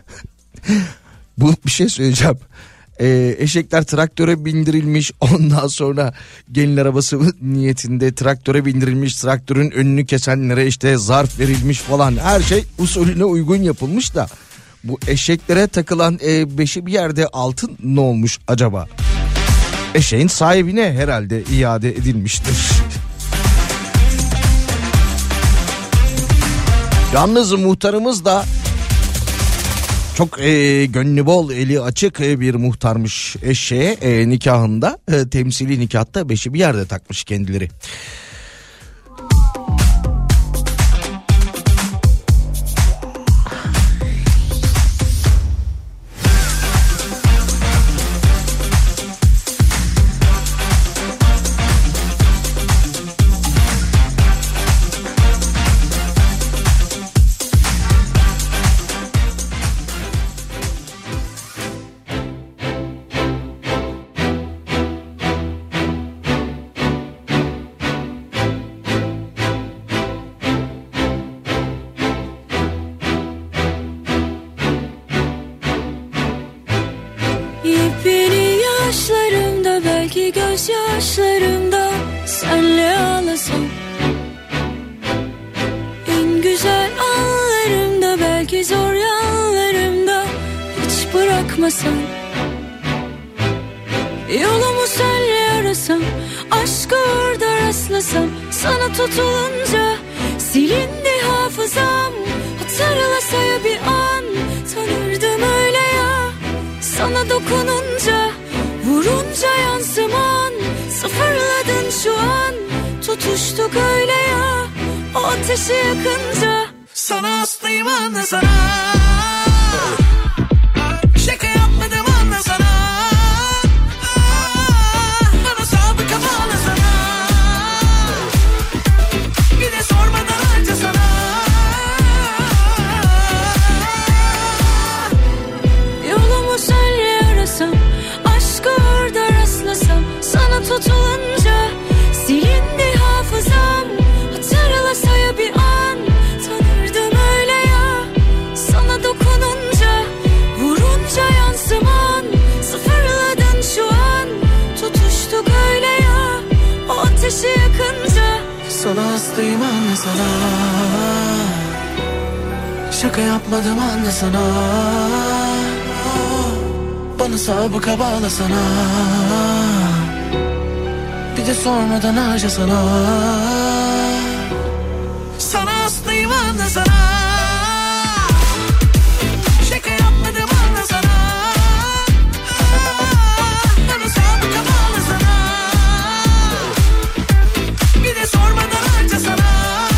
Bu bir şey söyleyeceğim. Ee, eşekler traktöre bindirilmiş, ondan sonra gelin arabası niyetinde traktöre bindirilmiş, traktörün önünü kesenlere işte zarf verilmiş falan, her şey usulüne uygun yapılmış da bu eşeklere takılan e, beşi bir yerde altın ne olmuş acaba? Eşeğin sahibine herhalde iade edilmiştir. Yalnız muhtarımız da çok e, gönlü bol, eli açık e, bir muhtarmış. Eşeğe e, nikahında e, temsili nikahta beşi bir yerde takmış kendileri. belki gözyaşlarımda senle ağlasam. En güzel anlarımda, belki zor yanlarımda hiç bırakmasam. Yolumu senle arasam, aşkı orada rastlasam. Sana tutulunca silindi hafızam. Hatırlasa ya bir an, tanırdım öyle ya. Sana dokununca, vurunca yansıman. Sıfırladın şu an, tutuştuk öyle ya. O ateşi yakınca. Sana hastayım anla sana. Şaka yapmadım anla sana. Bana sabıka bağla sana. Bir de sormadan harca sana. Yolumu senle arasam, aşkı orada rastlasam. Sana tutulunca silindi hafızam. Hatırlasa ya bir an, tanırdım öyle ya. Sana dokununca, vurunca yansıman. Sıfırladın şu an, tutuştuk öyle ya. O ateşi yakınca. Sana hastayım anla sana. Şaka yapmadım anla sana. Bana sabıka bağla sana. Bir de sormadan harca sana. Sana hastayım anla sana. Şaka yapmadım anla sana. Bana sabıka bağla sana. Bir de sormadan harca sana.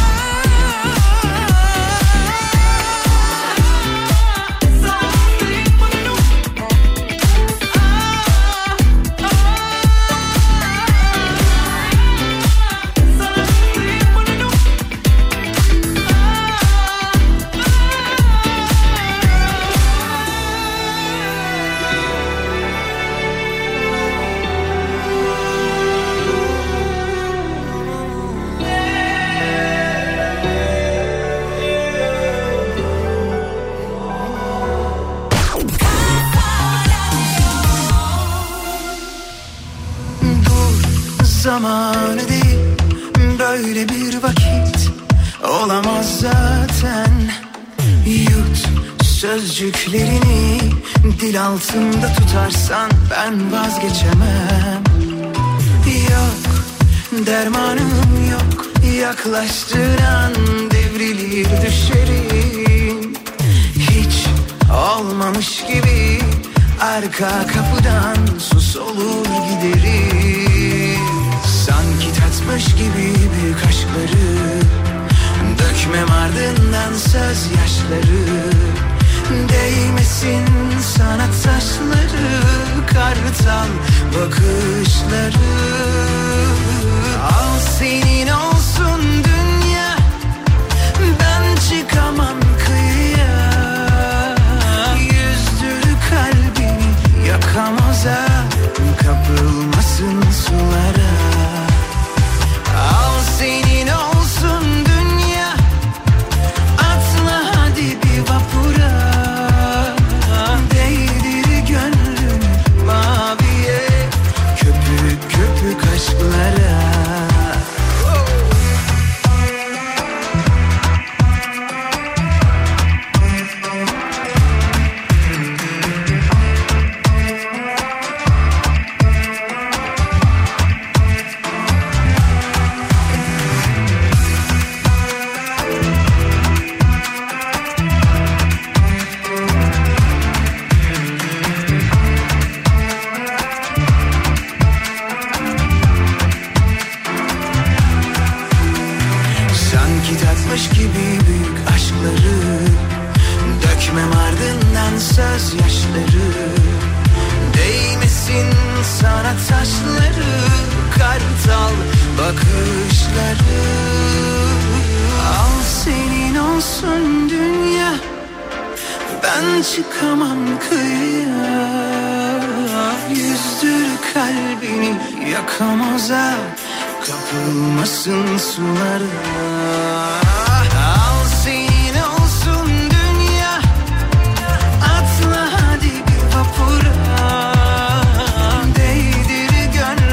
Zamanı değil, böyle bir vakit olamaz zaten. Yut sözcüklerini, dil altında tutarsan ben vazgeçemem. Yok dermanım yok, yaklaştığın an devrilir düşerim. Hiç olmamış gibi arka kapıdan sus olur giderim. Sanki tatmış gibi büyük aşkları, dökmem ardından söz yaşları. Değmesin sana taşları, kartal bakışları. Al senin olsun dünya, ben çıkamam kıyıya. Yüzdür kalbini yakamoza, kapılmasın sulara. Al senin olsun dünya, atla hadi bir vapura. Değdir gönlüm maviye, köpük köpük aşklara. Gibi büyük aşkları, dökmem ardından söz yaşları. Değmesin sana taşları, kartal bakışları. Al senin olsun dünya, ben çıkamam kıyıya. Yüzdür kalbini yakamoza, kapılmasın sulara. Al senin olsun dünya, atla hadi bir vapura. Değdir gönlüm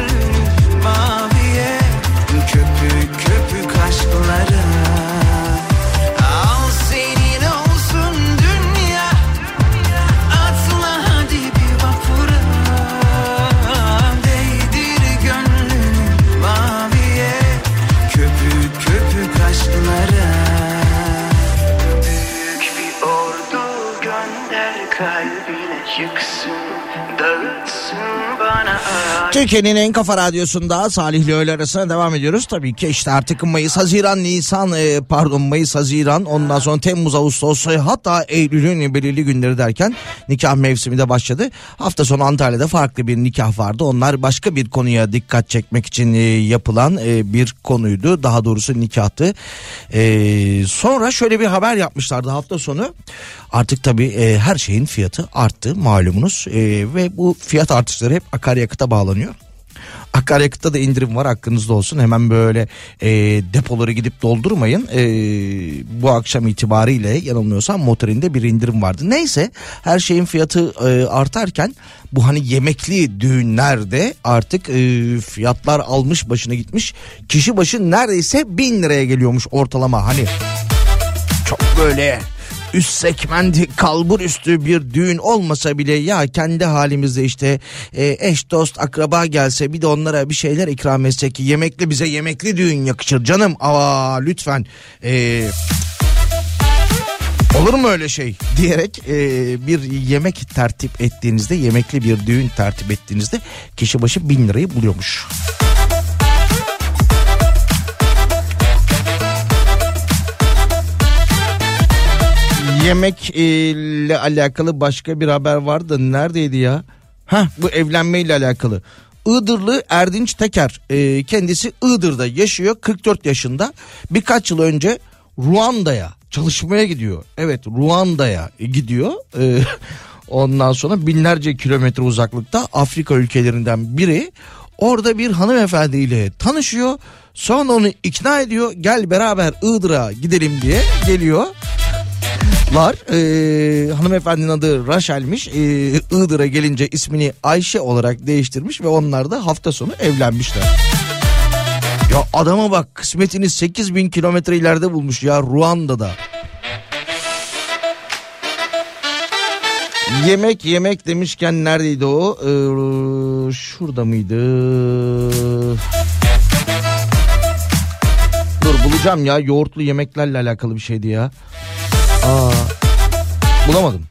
Türkiye'nin en kafa radyosunda Salih ile öğle arasına devam ediyoruz. Tabii ki işte artık Mayıs, Haziran, Nisan e, pardon Mayıs, Haziran, ondan sonra Temmuz, Ağustos, hatta Eylül'ün belirli günleri derken nikah mevsimi de başladı. Hafta sonu Antalya'da farklı bir nikah vardı. Onlar başka bir konuya dikkat çekmek için e, yapılan e, bir konuydu. Daha doğrusu nikahtı. E, sonra şöyle bir haber yapmışlardı hafta sonu. Artık tabii e, her şeyin fiyatı arttı malumunuz e, ve bu fiyat artışları hep akaryakıta bağlanıyor. Akaryakıtta da indirim var, hakkınızda olsun. Hemen böyle e, depoları gidip doldurmayın. E, bu akşam itibariyle yanılmıyorsam motorinde bir indirim vardı. Neyse, her şeyin fiyatı e, artarken bu hani yemekli düğünlerde artık e, fiyatlar almış başına gitmiş. Kişi başı neredeyse bin liraya geliyormuş ortalama. Hani çok böyle üst segment, kalbur üstü bir düğün olmasa bile ya kendi halimizde işte e, eş dost akraba gelse bir de onlara bir şeyler ikram etsek, yemekli, bize yemekli düğün yakışır canım, aa lütfen e, olur mu öyle şey diyerek e, bir yemek tertip ettiğinizde, yemekli bir düğün tertip ettiğinizde kişi başı bin lirayı buluyormuş. Yemekle alakalı başka bir haber vardı. Neredeydi ya? Heh, bu evlenmeyle alakalı. Iğdırlı Erdinç Teker, e, kendisi Iğdır'da yaşıyor, kırk dört yaşında. Birkaç yıl önce Ruanda'ya çalışmaya gidiyor. Evet, Ruanda'ya gidiyor. E, ondan sonra binlerce kilometre uzaklıkta Afrika ülkelerinden biri. Orada bir hanımefendiyle tanışıyor. Sonra onu ikna ediyor. Gel beraber Iğdır'a gidelim diye geliyor. Lar e, hanımefendinin adı Raşel'miş. e, Iğdır'a gelince ismini Ayşe olarak değiştirmiş ve onlar da hafta sonu evlenmişler. Ya adama bak, kısmetini sekiz bin kilometre ileride bulmuş ya, Ruanda'da. Yemek yemek demişken neredeydi o? Ee, şurada mıydı? Dur bulacağım ya, yoğurtlu yemeklerle alakalı bir şeydi ya. Aa, bulamadım.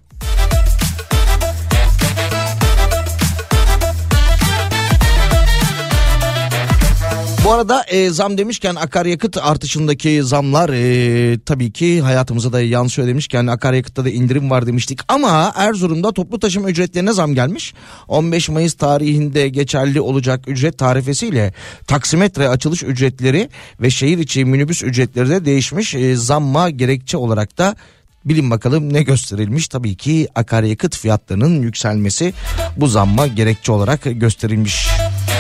Bu arada e, zam demişken, akaryakıt artışındaki zamlar e, tabii ki hayatımıza da yansıyor demişken, akaryakıtta da indirim var demiştik. Ama Erzurum'da toplu taşıma ücretlerine zam gelmiş. on beş Mayıs tarihinde geçerli olacak ücret tarifesiyle taksimetre açılış ücretleri ve şehir içi minibüs ücretleri de değişmiş. E, zamma gerekçe olarak da bilin bakalım ne gösterilmiş? Tabii ki akaryakıt fiyatlarının yükselmesi bu zamma gerekçe olarak gösterilmiş.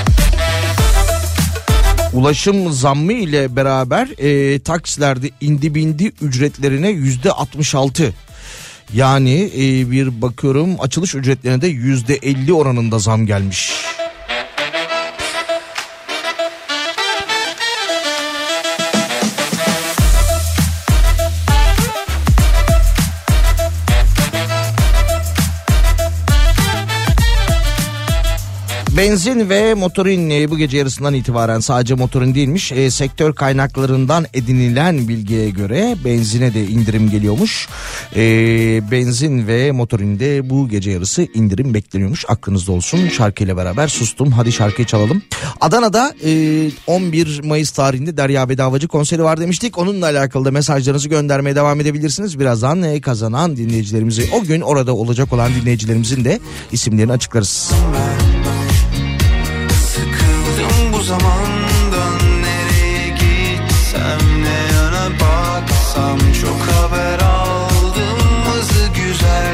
Ulaşım zammı ile beraber e, taksilerde indi bindi ücretlerine yüzde altmış altı. Yani e, bir bakıyorum açılış ücretlerine de yüzde elli oranında zam gelmiş. Benzin ve motorin bu gece yarısından itibaren sadece motorin değilmiş. E, sektör kaynaklarından edinilen bilgiye göre benzine de indirim geliyormuş. E, benzin ve motorinde bu gece yarısı indirim bekleniyormuş. Aklınızda olsun. Şarkıyla beraber sustum. Hadi şarkıyı çalalım. Adana'da e, on bir Mayıs tarihinde Derya Bedavacı konseri var demiştik. Onunla alakalı da mesajlarınızı göndermeye devam edebilirsiniz. Birazdan e, kazanan dinleyicilerimizi, o gün orada olacak olan dinleyicilerimizin de isimlerini açıklarız. Bu zamandan nereye gitsem, ne yana baksam, çok haber aldım hızlı güzel.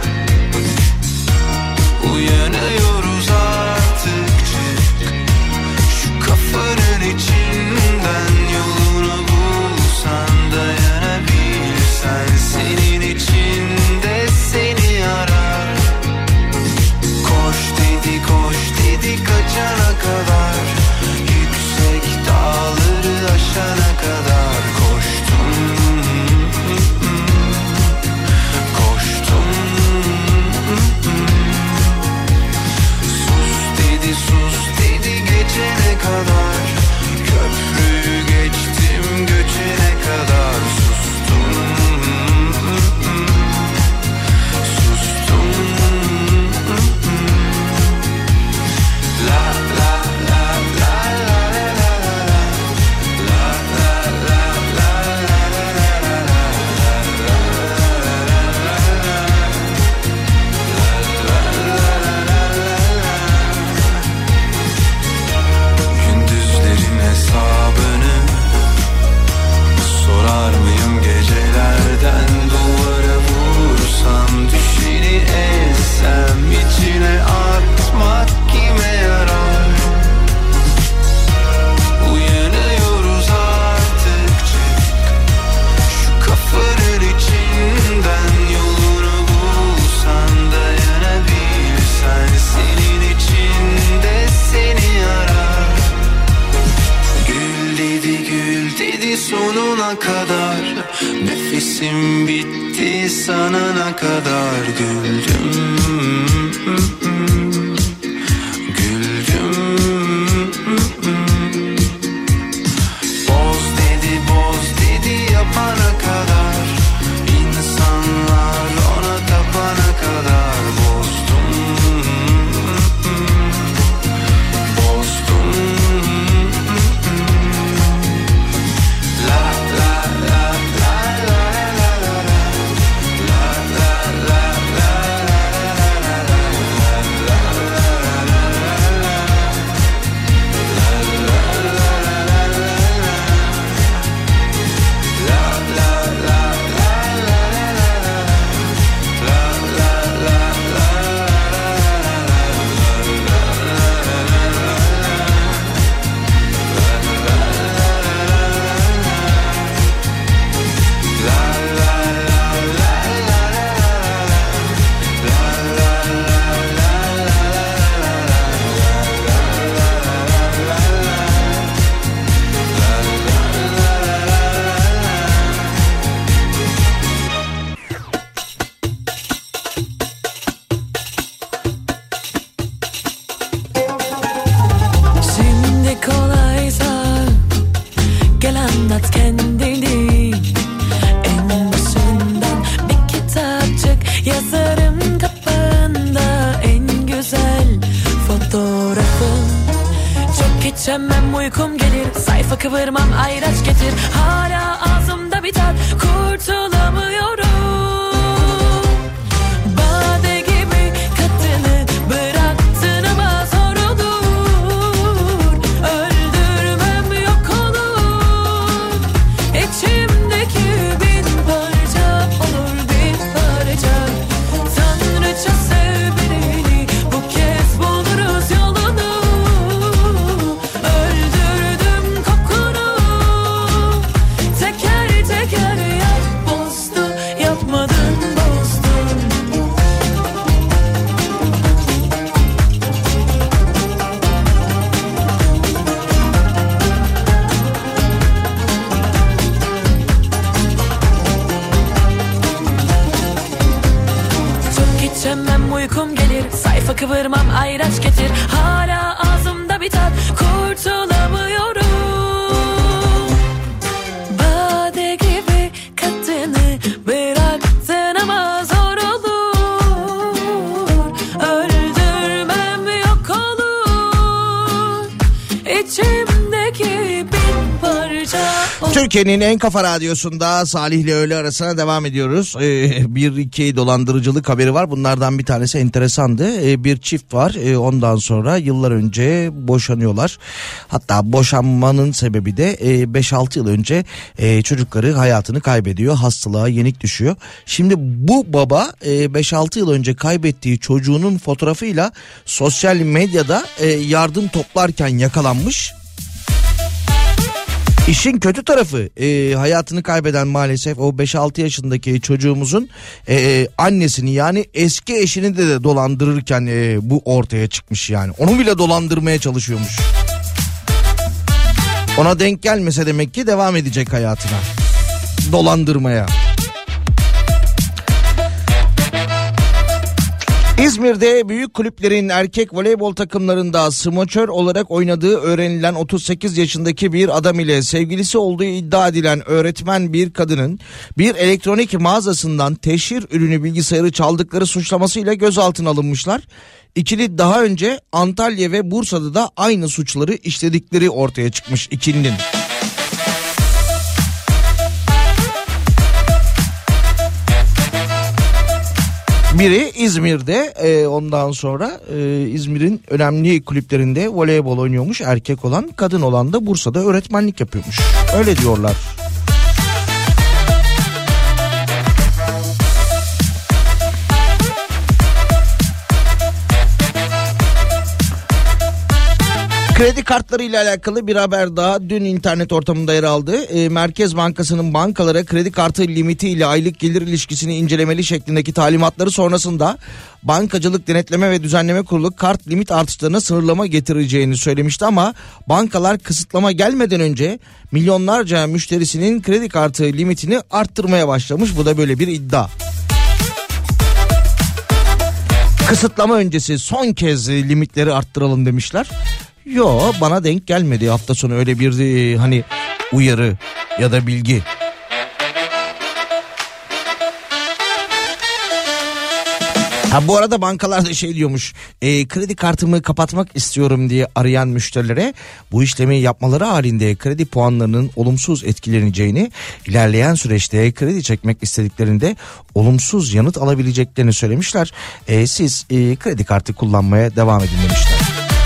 Uyanıyoruz artık, çık şu kafanın içinden, yolunu bulsan, dayanabilsen, senin içinde seni arar. Koş dedi koş dedi kaçana kadar, dağları aşana kadar koştum, koştum. Sus dedi sus dedi geçene kadar, köprüyü geçtim göçene kadar sustum, sustum. La la sonuna kadar, nefesim bitti sanana kadar güldüm. Güldüm. Boz dedi boz dedi yapana kadar, insanlar ona tapana kadar bozdum. Bozdum. La la la la la la la la la la Şimdi kolaysa gel anlat kendini, en başından bir kitapçık yazarım kapağında en güzel fotoğrafın. Çok içemem uykum gelir, sayfa kıvırmam ayraç getir, hala ağzımda bir tat kurtulamıyorum. Bade gibi kadını bıraktın ama zor olur, öldürmem yok olur. İçimdeki bin parça olur bir parça. Tanrıça sev birini, bu kez buluruz yolunu. Öldürdüm kokunu, teker teker yap bozdu, yapmadın bozdun. Çok içemem uykum gelir, sayfa kıvırmam ayraç getir, hala ağzımda bir tat kurtulamıyorum. Bade gibi kadını bıraktın ama zor olur, öldürmem yok olur. İçimdeki bin parça olur. Türkiye'nin en kafa radyosunda Salih ile öğle arasına devam ediyoruz. Ee, bir iki dolandırıcılık haberi var. Bunlardan bir tanesi enteresandı. Ee, bir çift var. Ee, ondan sonra yıllar önce boşanıyorlar. Hatta boşanmanın sebebi de e, beş altı yıl önce e, çocukları hayatını kaybediyor. Hastalığa yenik düşüyor. Şimdi bu baba e, beş altı yıl önce kaybettiği çocuğunun fotoğrafıyla sosyal medyada e, yardım toplarken yakalanmış. İşin kötü tarafı e, hayatını kaybeden maalesef o beş altı yaşındaki çocuğumuzun e, annesini, yani eski eşini de, de dolandırırken e, bu ortaya çıkmış yani. Onu bile dolandırmaya çalışıyormuş. Ona denk gelmese demek ki devam edecek hayatına. Dolandırmaya. İzmir'de büyük kulüplerin erkek voleybol takımlarında smaçör olarak oynadığı öğrenilen otuz sekiz yaşındaki bir adam ile sevgilisi olduğu iddia edilen öğretmen bir kadının bir elektronik mağazasından teşhir ürünü bilgisayarı çaldıkları suçlamasıyla gözaltına alınmışlar. İkili daha önce Antalya ve Bursa'da da aynı suçları işledikleri ortaya çıkmış ikilinin. Biri İzmir'de, e, ondan sonra e, İzmir'in önemli kulüplerinde voleybol oynuyormuş erkek olan, kadın olan da Bursa'da öğretmenlik yapıyormuş. Öyle diyorlar. Kredi kartları ile alakalı bir haber daha dün internet ortamında yer aldı. E, Merkez Bankası'nın bankalara kredi kartı limiti ile aylık gelir ilişkisini incelemeli şeklindeki talimatları sonrasında Bankacılık Denetleme ve Düzenleme Kurulu kart limit artışlarına sınırlama getireceğini söylemişti ama bankalar kısıtlama gelmeden önce milyonlarca müşterisinin kredi kartı limitini arttırmaya başlamış. Bu da böyle bir iddia. Kısıtlama öncesi son kez limitleri arttıralım demişler. Yo, bana denk gelmedi hafta sonu öyle bir e, hani uyarı ya da bilgi. Ha, bu arada bankalar da şey diyormuş, e, kredi kartımı kapatmak istiyorum diye arayan müşterilere bu işlemi yapmaları halinde kredi puanlarının olumsuz etkileneceğini, ilerleyen süreçte kredi çekmek istediklerinde olumsuz yanıt alabileceklerini söylemişler. E, siz e, kredi kartı kullanmaya devam edin demişler.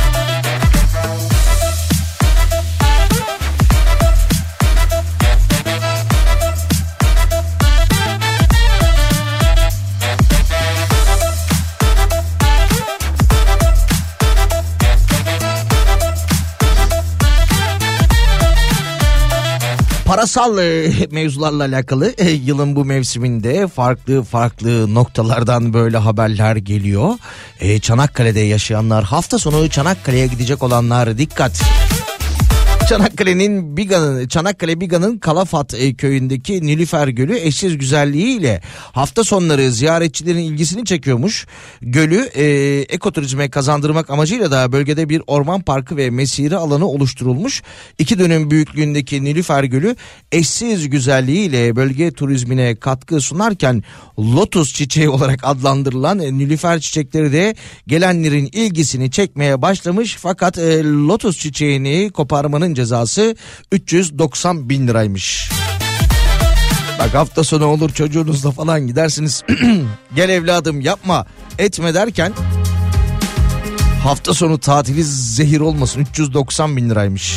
Parasal e, mevzularla alakalı e, yılın bu mevsiminde farklı farklı noktalardan böyle haberler geliyor. E, Çanakkale'de yaşayanlar, hafta sonu Çanakkale'ye gidecek olanlar dikkat. Çanakkale'nin Biga'nın Çanakkale Biga'nın Kalafat köyündeki Nilüfer Gölü eşsiz güzelliğiyle hafta sonları ziyaretçilerin ilgisini çekiyormuş. Gölü e, ekoturizme kazandırmak amacıyla da bölgede bir orman parkı ve mesire alanı oluşturulmuş. İki dönüm büyüklüğündeki Nilüfer Gölü eşsiz güzelliğiyle bölge turizmine katkı sunarken lotus çiçeği olarak adlandırılan Nilüfer çiçekleri de gelenlerin ilgisini çekmeye başlamış. Fakat e, lotus çiçeğini koparmanın cezası üç yüz doksan bin liraymış. Bak, hafta sonu olur çocuğunuzla falan gidersiniz. Gel evladım yapma etme derken hafta sonu tatili zehir olmasın, üç yüz doksan bin liraymış.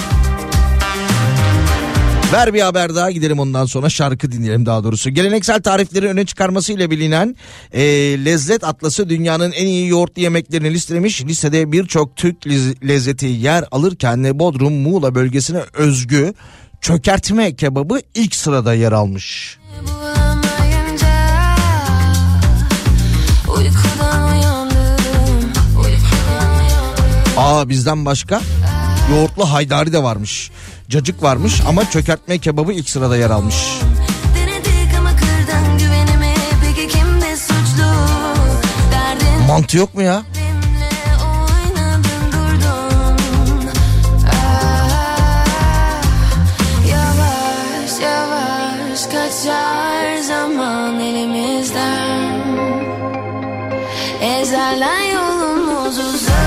Ver bir haber daha, gidelim ondan sonra şarkı dinleyelim daha doğrusu. Geleneksel tarifleri öne çıkarmasıyla bilinen e, Lezzet Atlası dünyanın en iyi yoğurtlu yemeklerini listelemiş. Listede birçok Türk lezzeti yer alırken Bodrum Muğla bölgesine özgü çökertme kebabı ilk sırada yer almış. Aa, bizden başka yoğurtlu haydari de varmış. Cacık varmış ama çökertme kebabı ilk sırada yer almış. Mantı yok mu ya? Yavaş yavaş kaçar zaman elimizden. Ezelden yolumuz uzak.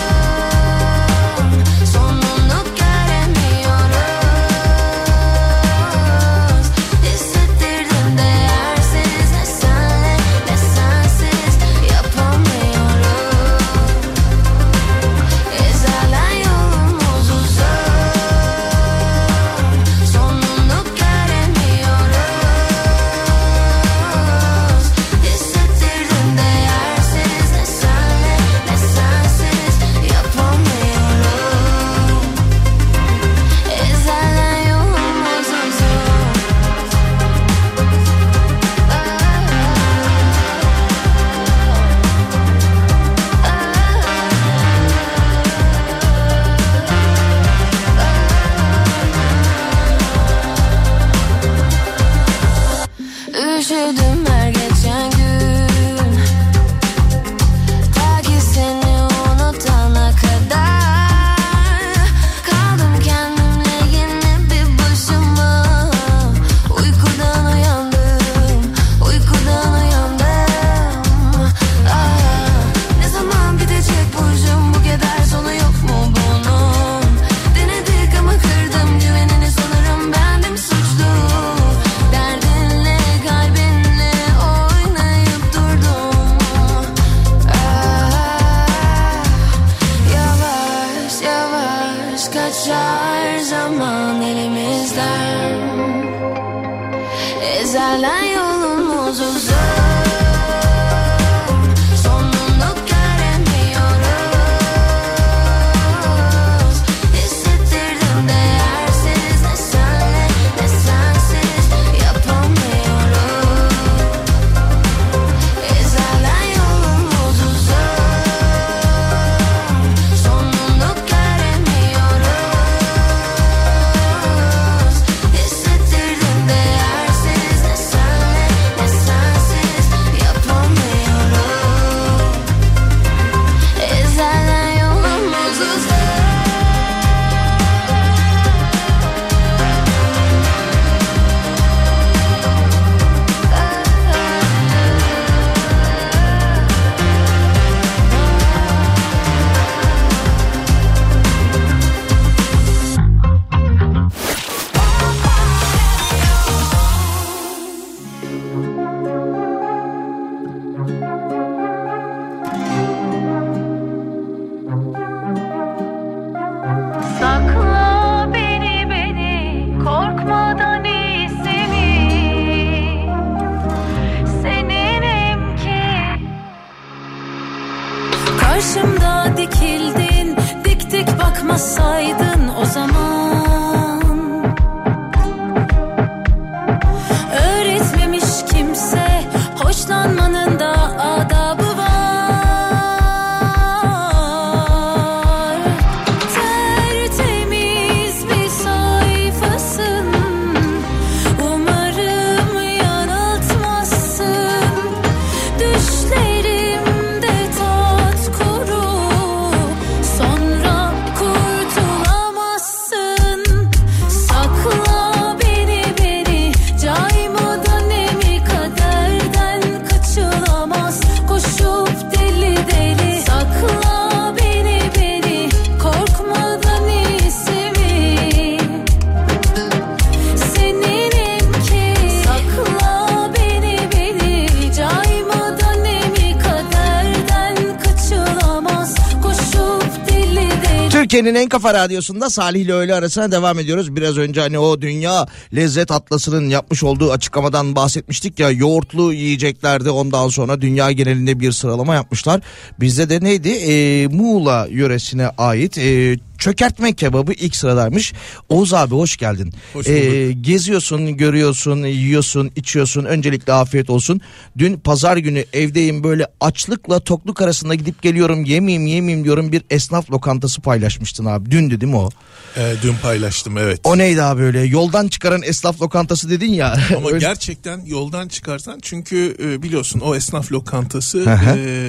Üşüdüm her geçen gün, ta ki seni unutana kadar. Kaldım kendimle yine bir başıma. Uykudan uyandım, uykudan uyandım. Ah, ne zaman bitecek burcum, bu keder sonu yok mu bunun? Denedik ama kırdım güvenini, sanırım bendim suçlu. Derdinle kalbinle oynayıp durdum. Ah, yavaş yavaş kaçar zaman elimizden. Ezelden yolumuz uzak. Sonunu göremiyoruz. Türkiye'nin en kafa radyosunda Salih ile öğle arasına devam ediyoruz. Biraz önce hani o Dünya Lezzet Atlası'nın yapmış olduğu açıklamadan bahsetmiştik ya, yoğurtlu yiyeceklerde ondan sonra dünya genelinde bir sıralama yapmışlar. Bizde de neydi? Ee, Muğla yöresine ait e, çökertme kebabı ilk sıradaymış. Oğuz abi hoş geldin. Hoş ee, geziyorsun, görüyorsun, yiyorsun, içiyorsun. Öncelikle afiyet olsun. Dün pazar günü evdeyim, böyle açlıkla tokluk arasında gidip geliyorum, yemeyeyim yemeyeyim diyorum, bir esnaf lokantası paylaşmıştın abi. Dündü değil mi o? Ee, dün paylaştım, evet. O neydi abi öyle? Yoldan çıkaran esnaf lokantası dedin ya. Ama öyle... gerçekten yoldan çıkarsan, çünkü e, biliyorsun o esnaf lokantası e,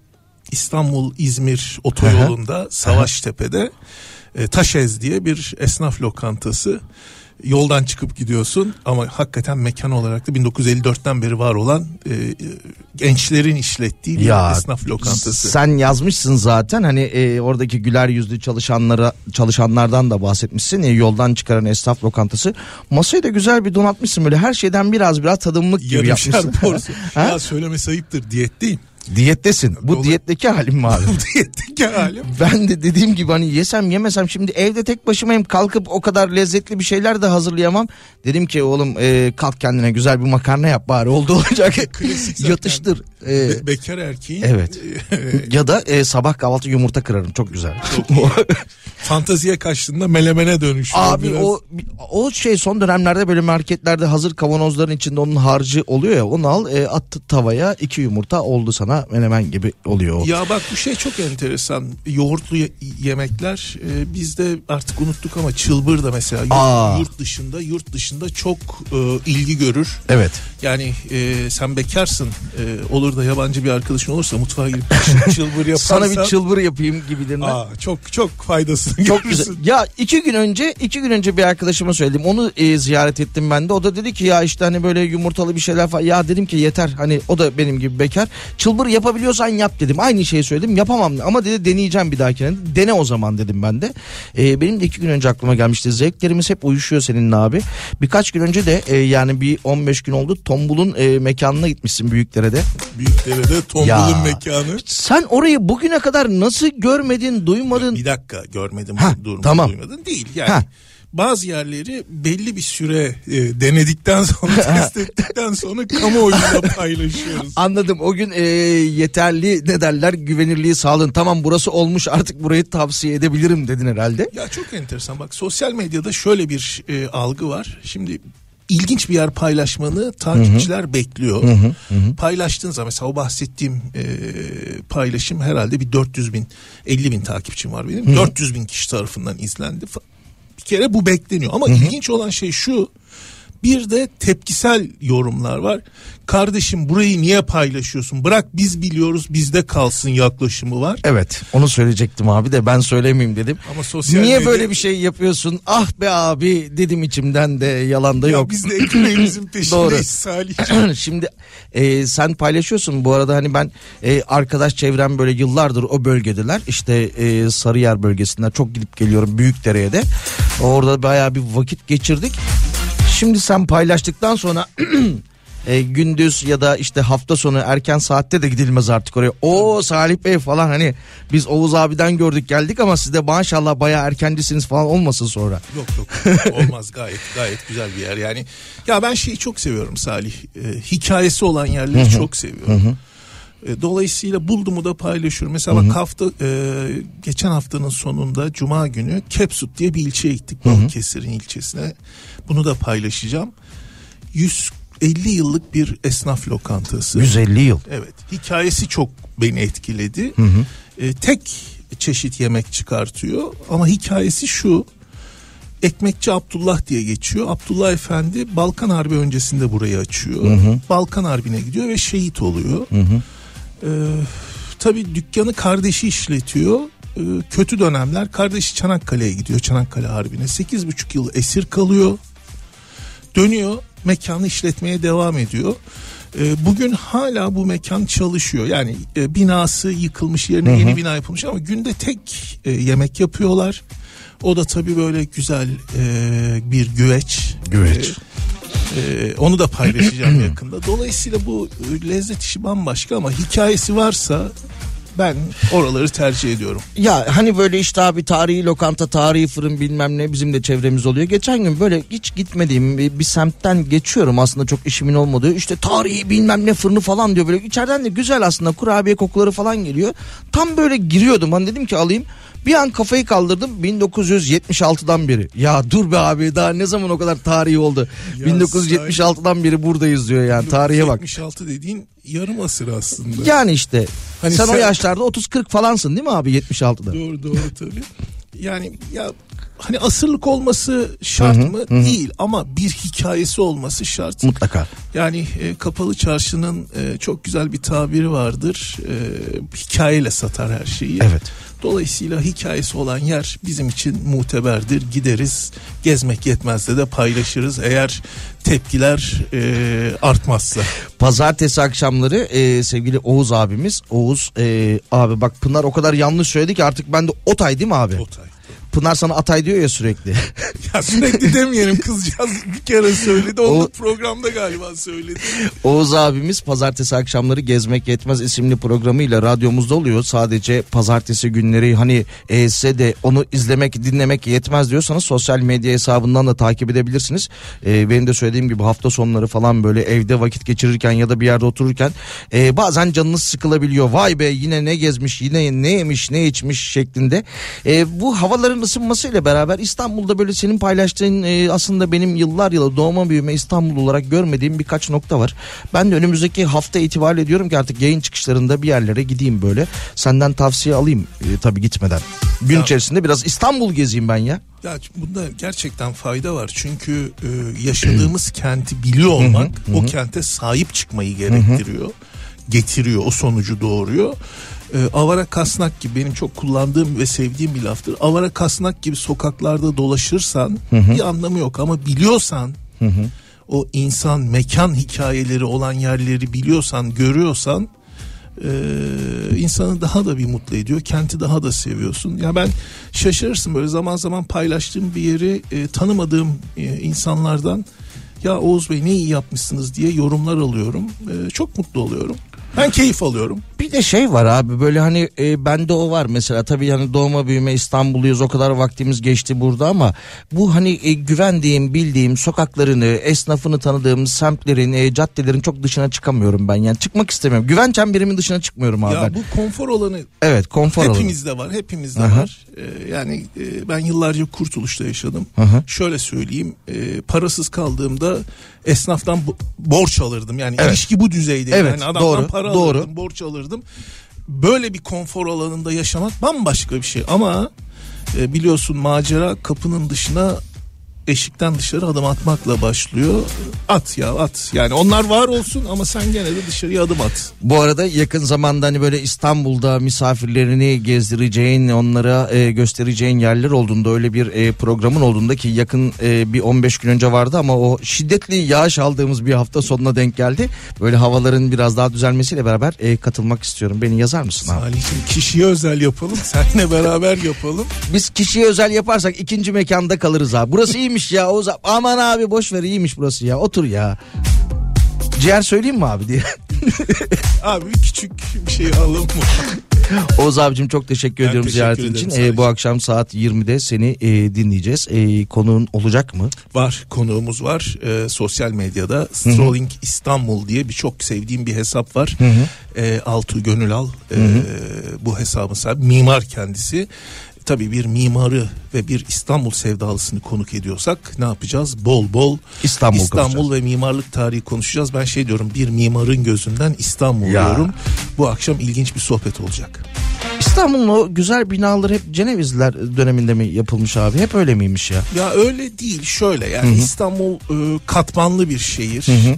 İstanbul-İzmir otoyolunda Savaştepe'de e, Taşez diye bir esnaf lokantası. Yoldan çıkıp gidiyorsun ama hakikaten mekan olarak da bin dokuz yüz elli dörtten beri var olan e, gençlerin işlettiği bir ya, esnaf lokantası. Sen yazmışsın zaten hani e, oradaki güler yüzlü çalışanlara çalışanlardan da bahsetmişsin. E, yoldan çıkaran esnaf lokantası. Masayı da güzel bir donatmışsın, böyle her şeyden biraz biraz tadımlık gibi yapmışsın. Ya söylemesi ayıptır, diyetteyim. Diyettesin. Bu Dolayı... diyetteki halim mi abi? Bu diyetteki halim. Ben de dediğim gibi hani yesem yemesem, şimdi evde tek başımayım, kalkıp o kadar lezzetli bir şeyler de hazırlayamam. Dedim ki oğlum e, kalk kendine güzel bir makarna yap bari, oldu olacak. Yatıştır. E, Be- bekar erkeğin. Evet. Ya da e, sabah kahvaltı yumurta kırarım, çok güzel. Çok fantaziye kaçtığında melemene dönüşüyor. Abi biraz. o o şey son dönemlerde böyle marketlerde hazır kavanozların içinde onun harcı oluyor ya, onu al e, at tavaya, iki yumurta oldu sana menemen gibi oluyor. Ya bak bu şey çok enteresan. Yoğurtlu ye- yemekler e, bizde artık unuttuk ama çılbır da mesela yurt, yurt dışında yurt dışında çok e, ilgi görür. Evet. Yani e, sen bekarsın, e, olur da yabancı bir arkadaşın olursa mutfağa girip çılbır yaparsan. Sana bir çılbır yapayım gibilerinden. Aa, çok çok faydasını çok görürsün. Güzel. Ya iki gün önce iki gün önce bir arkadaşıma söyledim. Onu e, ziyaret ettim ben de. O da dedi ki ya işte hani böyle yumurtalı bir şeyler falan. Ya dedim ki yeter, hani o da benim gibi bekar. Çılbır yapabiliyorsan yap dedim. Aynı şeyi söyledim. Yapamam ama dedi deneyeceğim bir dahakine. Dene o zaman dedim ben de. E, benim de iki gün önce aklıma gelmişti. Zevklerimiz hep uyuşuyor seninle abi. Birkaç gün önce de e, yani bir on beş gün oldu. Tombul'un e, mekanına gitmişsin Büyükdere'de. Büyükdere'de Tombul'un ya, mekanı. Sen orayı bugüne kadar nasıl görmedin, duymadın? Bir dakika, görmedim, ha, durmadım, tamam. duymadın değil yani. Ha. Bazı yerleri belli bir süre e, denedikten sonra test ettikten sonra kamuoyuyla paylaşıyoruz. Anladım. O gün e, yeterli ne derler, güvenirliği sağladın. Tamam burası olmuş, artık burayı tavsiye edebilirim dedin herhalde. Ya çok enteresan, bak sosyal medyada şöyle bir e, algı var. Şimdi ilginç bir yer paylaşmanı takipçiler Hı-hı. bekliyor. Hı-hı. Hı-hı. Paylaştığın zaman mesela o bahsettiğim e, paylaşım herhalde bir dört yüz bin elli bin takipçim var benim. Hı-hı. dört yüz bin kişi tarafından izlendi. Bir kere bu bekleniyor ama Hı-hı. ilginç olan şey şu, bir de tepkisel yorumlar var. Kardeşim burayı niye paylaşıyorsun? Bırak biz biliyoruz, bizde kalsın yaklaşımı var. Evet, onu söyleyecektim abi de ben söylemeyeyim dedim. Ama sosyal niye medya... böyle bir şey yapıyorsun? Ah be abi dedim içimden, de yalan da ya yok. Biz de ekmeğimizin peşindeyiz Salih. Şimdi e, sen paylaşıyorsun bu arada, hani ben e, arkadaş çevrem böyle yıllardır o bölgedeler. İşte e, Sarıyer bölgesinden çok gidip geliyorum, Büyükdere'ye de. Orada bayağı bir vakit geçirdik. Şimdi sen paylaştıktan sonra e, gündüz ya da işte hafta sonu erken saatte de gidilmez artık oraya. O Salih Bey falan, hani biz Oğuz abiden gördük geldik ama siz de maşallah bayağı erkencisiniz falan olmasın sonra. Yok yok olmaz, gayet gayet güzel bir yer yani. Ya ben şeyi çok seviyorum Salih, e, hikayesi olan yerleri Hı-hı. çok seviyorum. Hı-hı. Dolayısıyla bulduğumu da paylaşıyorum. Mesela Hı-hı. bak hafta e, geçen haftanın sonunda Cuma günü Kepsut diye bir ilçeye gittik, Balıkesir'in ilçesine. Bunu da paylaşacağım. yüz elli yıllık bir esnaf lokantası. yüz elli yıl. Evet. Hikayesi çok beni etkiledi. E, tek çeşit yemek çıkartıyor ama hikayesi şu. Ekmekçi Abdullah diye geçiyor. Abdullah Efendi Balkan Harbi öncesinde burayı açıyor. Hı hı. Balkan Harbi'ne gidiyor ve şehit oluyor. Hı hı. Ee, tabii dükkanı kardeşi işletiyor. Ee, kötü dönemler kardeşi Çanakkale'ye gidiyor, Çanakkale Harbi'ne. sekiz buçuk yıl esir kalıyor. Dönüyor, mekanı işletmeye devam ediyor. Ee, bugün hala bu mekan çalışıyor. Yani e, binası yıkılmış, yerine hı hı. yeni bina yapılmış ama günde tek e, yemek yapıyorlar. O da tabii böyle güzel e, bir güveç. Güveç. E, e, onu da paylaşacağım yakında. Dolayısıyla bu lezzet işi bambaşka ama hikayesi varsa ben oraları tercih ediyorum. Ya hani böyle işte abi tarihi lokanta, tarihi fırın bilmem ne bizim de çevremiz oluyor. Geçen gün böyle hiç gitmediğim bir, bir semtten geçiyorum, aslında çok işimin olmadığı. İşte tarihi bilmem ne fırını falan diyor, böyle içeriden de güzel aslında kurabiye kokuları falan geliyor. Tam böyle giriyordum, hani dedim ki alayım. Bir an kafayı kaldırdım, bin dokuz yüz yetmiş altıdan beri. Ya dur be abi, daha ne zaman o kadar tarihi oldu? Ya bin dokuz yüz yetmiş altıdan beri buradayız diyor yani, tarihe bak. yetmiş altı dediğin yarım asır aslında. Yani işte hani sen, sen o yaşlarda otuz kırk falansın değil mi abi yetmiş altıda? Doğru doğru tabii. Yani ya hani asırlık olması şart hı hı, mı? Hı. Değil, ama bir hikayesi olması şart. Mutlaka. Yani e, Kapalı Çarşı'nın e, çok güzel bir tabiri vardır. E, hikayeyle satar her şeyi. Evet. Dolayısıyla hikayesi olan yer bizim için muteberdir. Gideriz, gezmek yetmezse de paylaşırız eğer tepkiler e, artmazsa. Pazartesi akşamları e, sevgili Oğuz abimiz, Oğuz e, abi bak Pınar o kadar yanlış söyledi ki artık ben de Otay değil mi abi? Otay. Pınar sana Atay diyor ya sürekli. Ya sürekli demeyelim, kızcağız bir kere söyledi. Onu o, programda galiba söyledi. Oğuz abimiz pazartesi akşamları Gezmek Yetmez isimli programıyla radyomuzda oluyor. Sadece pazartesi günleri hani e, size de onu izlemek dinlemek yetmez diyorsanız sosyal medya hesabından da takip edebilirsiniz. E, benim de söylediğim gibi hafta sonları falan böyle evde vakit geçirirken ya da bir yerde otururken e, bazen canınız sıkılabiliyor. Vay be yine ne gezmiş, yine ne yemiş, ne içmiş şeklinde. E, bu havaların ısınmasıyla beraber İstanbul'da böyle senin paylaştığın e, aslında benim yıllar yılı doğma büyüme İstanbul olarak görmediğim birkaç nokta var. Ben de önümüzdeki hafta itibariyle diyorum ki artık yayın çıkışlarında bir yerlere gideyim böyle. Senden tavsiye alayım e, tabii gitmeden. Gün ya, içerisinde biraz İstanbul gezeyim ben ya. Ya bunda gerçekten fayda var. Çünkü e, yaşadığımız kenti biliyor olmak hı hı, o hı. kente sahip çıkmayı gerektiriyor. Hı hı. Getiriyor, o sonucu doğuruyor. Ee, avara kasnak gibi, benim çok kullandığım ve sevdiğim bir laftır. Avara kasnak gibi sokaklarda dolaşırsan hı hı. bir anlamı yok, ama biliyorsan hı hı. o insan mekan hikayeleri olan yerleri biliyorsan, görüyorsan e, insanı daha da bir mutlu ediyor. Kenti daha da seviyorsun. Ya ben şaşırırsın böyle zaman zaman paylaştığım bir yeri e, tanımadığım e, insanlardan ya Oğuz Bey ne iyi yapmışsınız diye yorumlar alıyorum. E, çok mutlu oluyorum. Ben keyif alıyorum. Bir de şey var abi böyle hani e, bende o var mesela, tabii yani doğma büyüme İstanbulluyuz, o kadar vaktimiz geçti burada, ama bu hani e, güvendiğim, bildiğim sokaklarını, esnafını tanıdığım semtlerin, e, caddelerin çok dışına çıkamıyorum ben, yani çıkmak istemiyorum. Güven birimin dışına çıkmıyorum abi ya ben. Bu konfor alanı. Evet, konfor alanı. Hepimizde var, hepimizde Aha. var. Ee, yani e, ben yıllarca Kurtuluş'ta yaşadım. Aha. Şöyle söyleyeyim, e, parasız kaldığımda esnaftan borç alırdım. Yani evet. ilişki bu düzeyde. Evet, yani adamdan doğru, para doğru. alırdım, borç alırdım. Böyle bir konfor alanında yaşamak bambaşka bir şey. Ama e, biliyorsun macera kapının dışına, eşikten dışarı adım atmakla başlıyor. At ya at. Yani onlar var olsun ama sen gene de dışarıya adım at. Bu arada yakın zamanda hani böyle İstanbul'da misafirlerini gezdireceğin, onlara e, göstereceğin yerler olduğunda, öyle bir e, programın olduğunda ki yakın e, bir on beş gün önce vardı ama o şiddetli yağış aldığımız bir hafta sonuna denk geldi. Böyle havaların biraz daha düzelmesiyle beraber e, katılmak istiyorum. Beni yazar mısın abi? Salih'cim kişiye özel yapalım. Seninle beraber yapalım. Biz kişiye özel yaparsak ikinci mekanda kalırız abi. Burası iyi ya Oğuz, aman abi boş ver, iyiymiş burası ya, otur ya. Ciğer söyleyeyim mi abi diye. Abi küçük bir şey alalım mı? Oğuz abicim çok teşekkür ben ediyorum teşekkür ziyaretin için. Ee, bu akşam saat yirmide seni e, dinleyeceğiz. E, konuğun olacak mı? Var, konuğumuz var. E, sosyal medyada Strolling İstanbul diye birçok sevdiğim bir hesap var. E, Altuğ Gönülal e, bu hesabın sahibi, mimar kendisi. Tabii bir mimarı ve bir İstanbul sevdalısını konuk ediyorsak ne yapacağız? Bol bol İstanbul, İstanbul ve mimarlık tarihi konuşacağız. Ben şey diyorum, bir mimarın gözünden İstanbul ya. diyorum. Bu akşam ilginç bir sohbet olacak. İstanbul'un o güzel binaları hep Cenevizliler döneminde mi yapılmış abi? Hep öyle miymiş ya? Ya öyle değil, şöyle yani Hı-hı. İstanbul e, katmanlı bir şehir. E,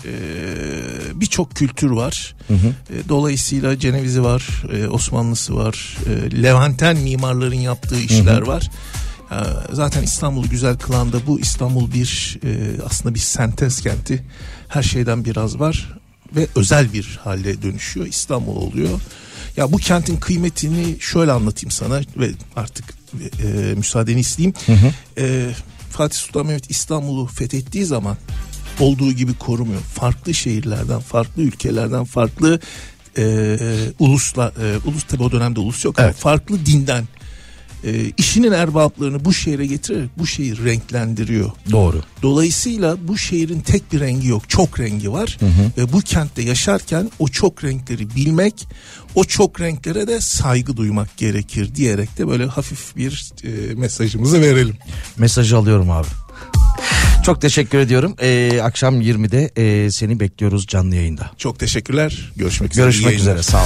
birçok kültür var. E, dolayısıyla Ceneviz'i var, e, Osmanlısı var, e, Levanten mimarların yaptığı işler Hı-hı. var. E, zaten İstanbul'u güzel kılan da bu. İstanbul bir e, aslında bir sentez kenti. Her şeyden biraz var ve özel bir hale dönüşüyor. İstanbul oluyor. Ya bu kentin kıymetini şöyle anlatayım sana ve artık e, müsaadeni isteyeyim. Hı hı. E, Fatih Sultan Mehmet İstanbul'u fethettiği zaman olduğu gibi korumuyor. Farklı şehirlerden, farklı ülkelerden, farklı e, ulusla e, ulus tabi o dönemde ulus yok, evet. Ama farklı dinden e, işinin erbaplarını bu şehre getirerek bu şehir renklendiriyor. Doğru. Dolayısıyla bu şehrin tek bir rengi yok, çok rengi var. Hı hı. Ve bu kentte yaşarken o çok renkleri bilmek, o çok renklere de saygı duymak gerekir diyerek de böyle hafif bir e, mesajımızı verelim. Mesajı alıyorum abi. Çok teşekkür ediyorum. Ee, akşam yirmide e, seni bekliyoruz canlı yayında. Çok teşekkürler. Görüşmek üzere. Görüşmek üzere. Sağ ol.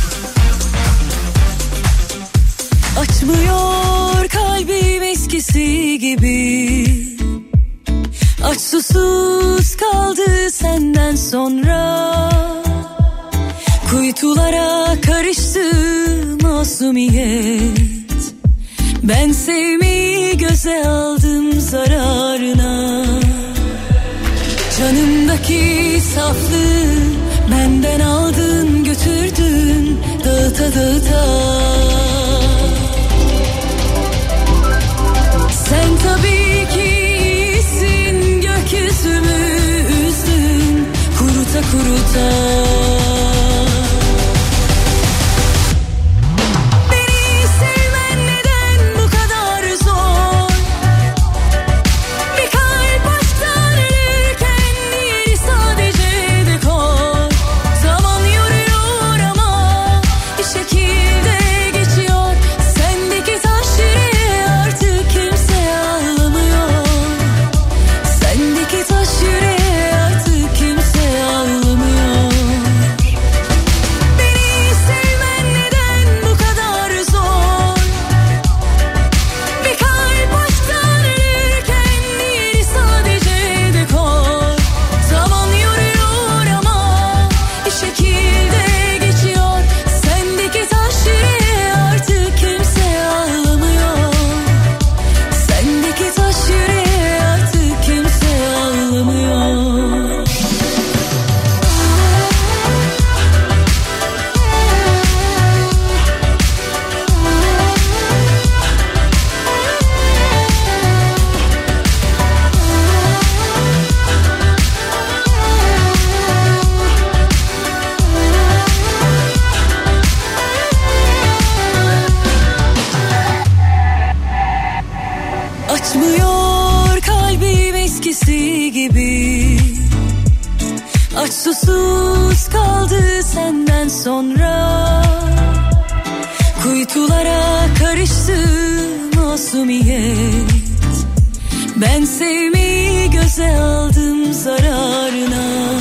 Açmıyor kalbim eskisi gibi. Aç susuz kaldı senden sonra. Kuytulara karıştı masumiyet. Ben sevmeyi göze aldım zararına. Canımdaki saflığı benden aldın götürdün dağıta dağıta. Sen tabii ki iyisin, gökyüzümü üzdün kuruta kuruta. Susuz kaldı senden sonra. Kuytulara karıştı masumiyet. Ben sevmeyi göze aldım zararına.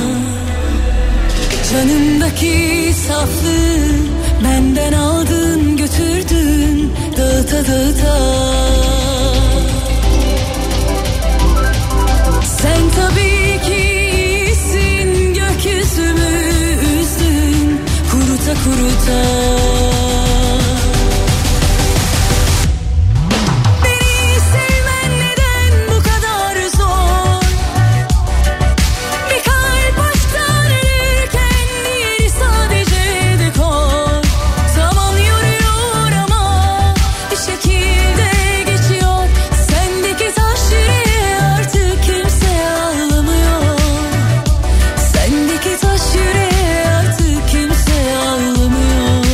Canımdaki saflığı benden aldın götürdün dağıta dağıta. Sen tabii ki gökyüzümü üzdün kuruta kuruta. Beni sevmen neden bu kadar zor? Bir kalp aşktan ölürken diğeri sadece dekor. Zaman yoruyor ama bir şekilde geçiyor. Sendeki taş yüreğe artık kimse ağlamıyor. Sendeki taş yüreğe artık kimse ağlamıyor.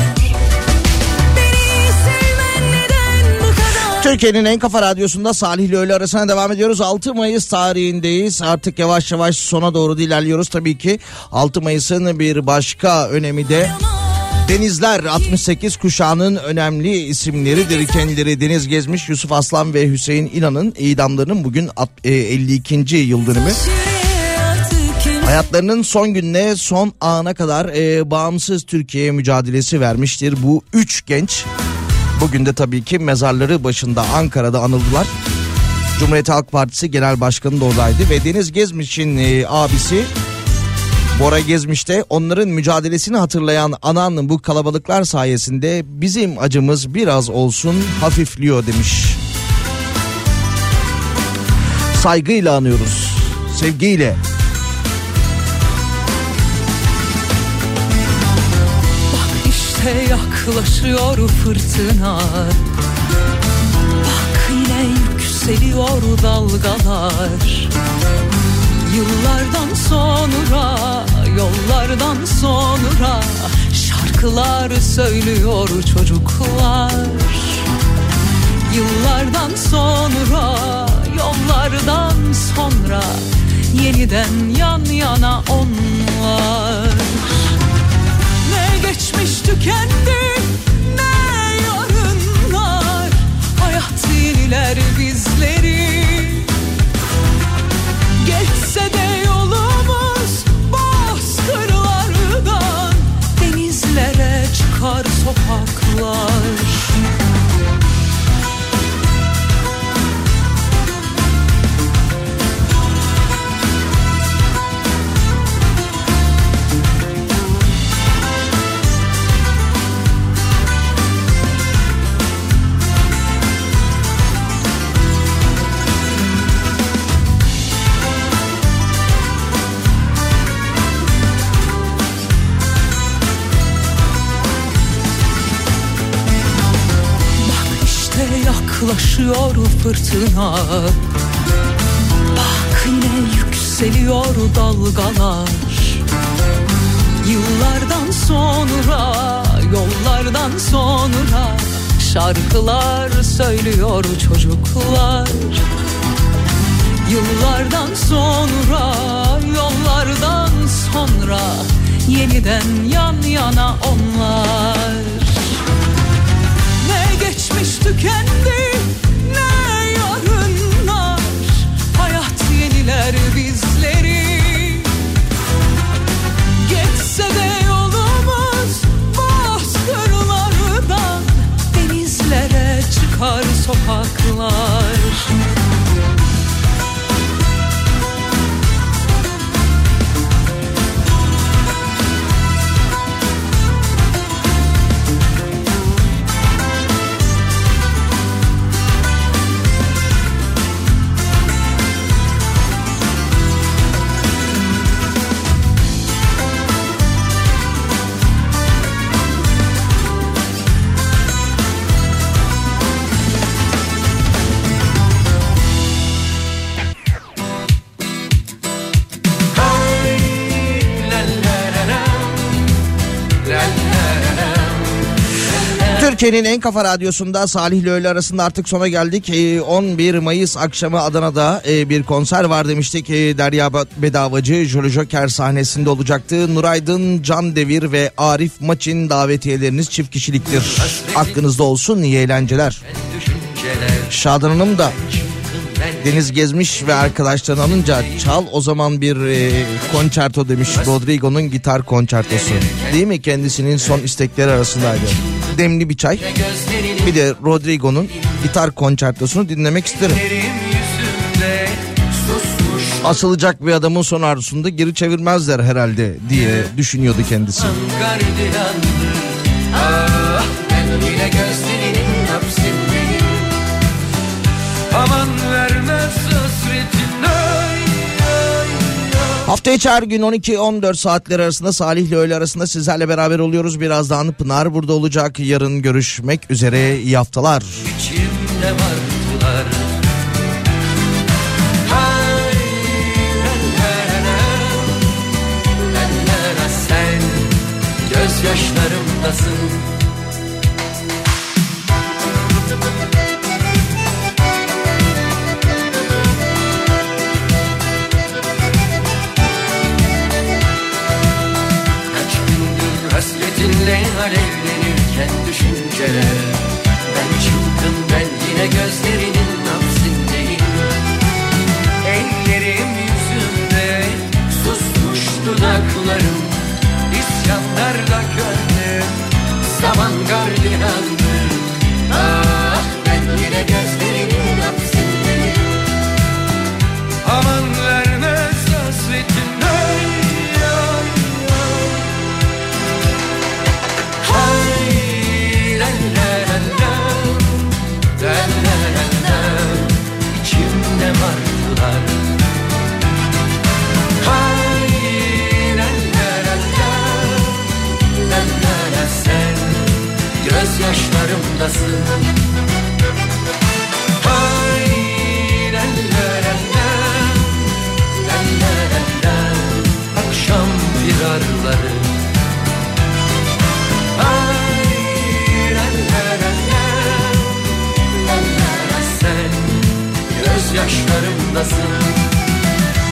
Beni sevmen neden bu kadar? Türkiye'nin en kafa radyosunda Salih ile öğle arasına devam ediyoruz. altı Mayıs tarihindeyiz. Artık yavaş yavaş sona doğru ilerliyoruz. Tabii ki altı Mayıs'ın bir başka önemi de Denizler altmış sekiz kuşağının önemli isimleridir. Kendileri Deniz Gezmiş, Yusuf Aslan ve Hüseyin İnan'ın idamlarının bugün elli ikinci yıl dönümü. Hayatlarının son gününe, son ana kadar e, bağımsız Türkiye mücadelesi vermiştir bu üç genç. Bugün de tabii ki mezarları başında Ankara'da anıldılar. Cumhuriyet Halk Partisi Genel Başkanı da oradaydı ve Deniz Gezmiş'in e, abisi Bora Gezmiş de onların mücadelesini hatırlayan anan bu kalabalıklar sayesinde bizim acımız biraz olsun hafifliyor demiş. Saygıyla anıyoruz, sevgiyle. Yaklaşıyor fırtına. Bak yine yükseliyor dalgalar. Yıllardan sonra, yollardan sonra şarkılar söylüyor çocuklar. Yıllardan sonra, yollardan sonra yeniden yan yana onlar. Ne geçmiş tükendi, ne yarınlar, hayat yeniler bizleri. Geçse de yolumuz bozkırlardan, denizlere çıkar sokaklar. Yaklaşıyor fırtına, bak yine yükseliyor dalgalar. Yıllardan sonra, yollardan sonra şarkılar söylüyor çocuklar. Yıllardan sonra, yollardan sonra yeniden yan yana onlar. Ne geçmiş tükendi, ne yarınlar, hayat yeniler bizleri. Geçse de yolumuz bozkırlardan, denizlere çıkar sokaklar. Türkiye'nin en kafa radyosunda Salih ile öğle arasında artık sona geldik. on bir Mayıs akşamı Adana'da bir konser var demiştik. Derya Bedavacı Jolly Joker sahnesinde olacaktı. Nuraydın, Can Devir ve Arif Maçin davetiyeleriniz çift kişiliktir. Aklınızda olsun, iyi eğlenceler. Şadan Hanım da Deniz Gezmiş ve arkadaşlarını alınca çal o zaman bir e, konçerto demiş. Rodrigo'nun gitar konçertosu. Değil mi? Kendisinin son istekleri arasındaydı. Demli bir çay, bir de Rodrigo'nun gitar konçertosunu dinlemek isterim. Asılacak bir adamın son arzusunda geri çevirmezler herhalde diye düşünüyordu kendisi. Hafta içi her gün on iki on dört saatler arasında Salih ile öğle arasında sizlerle beraber oluyoruz. Birazdan Pınar burada olacak. Yarın görüşmek üzere. İyi haftalar. İçimde vardılar. Sen gözyaşlarımdasın. Alevlenirken düşünceler, ben çılgın, ben yine gözlerinin hapsindeyim. Ellerim yüzümde, susmuş dudaklarım, isyanlarla gönlüm. gözyaşlarımdasın.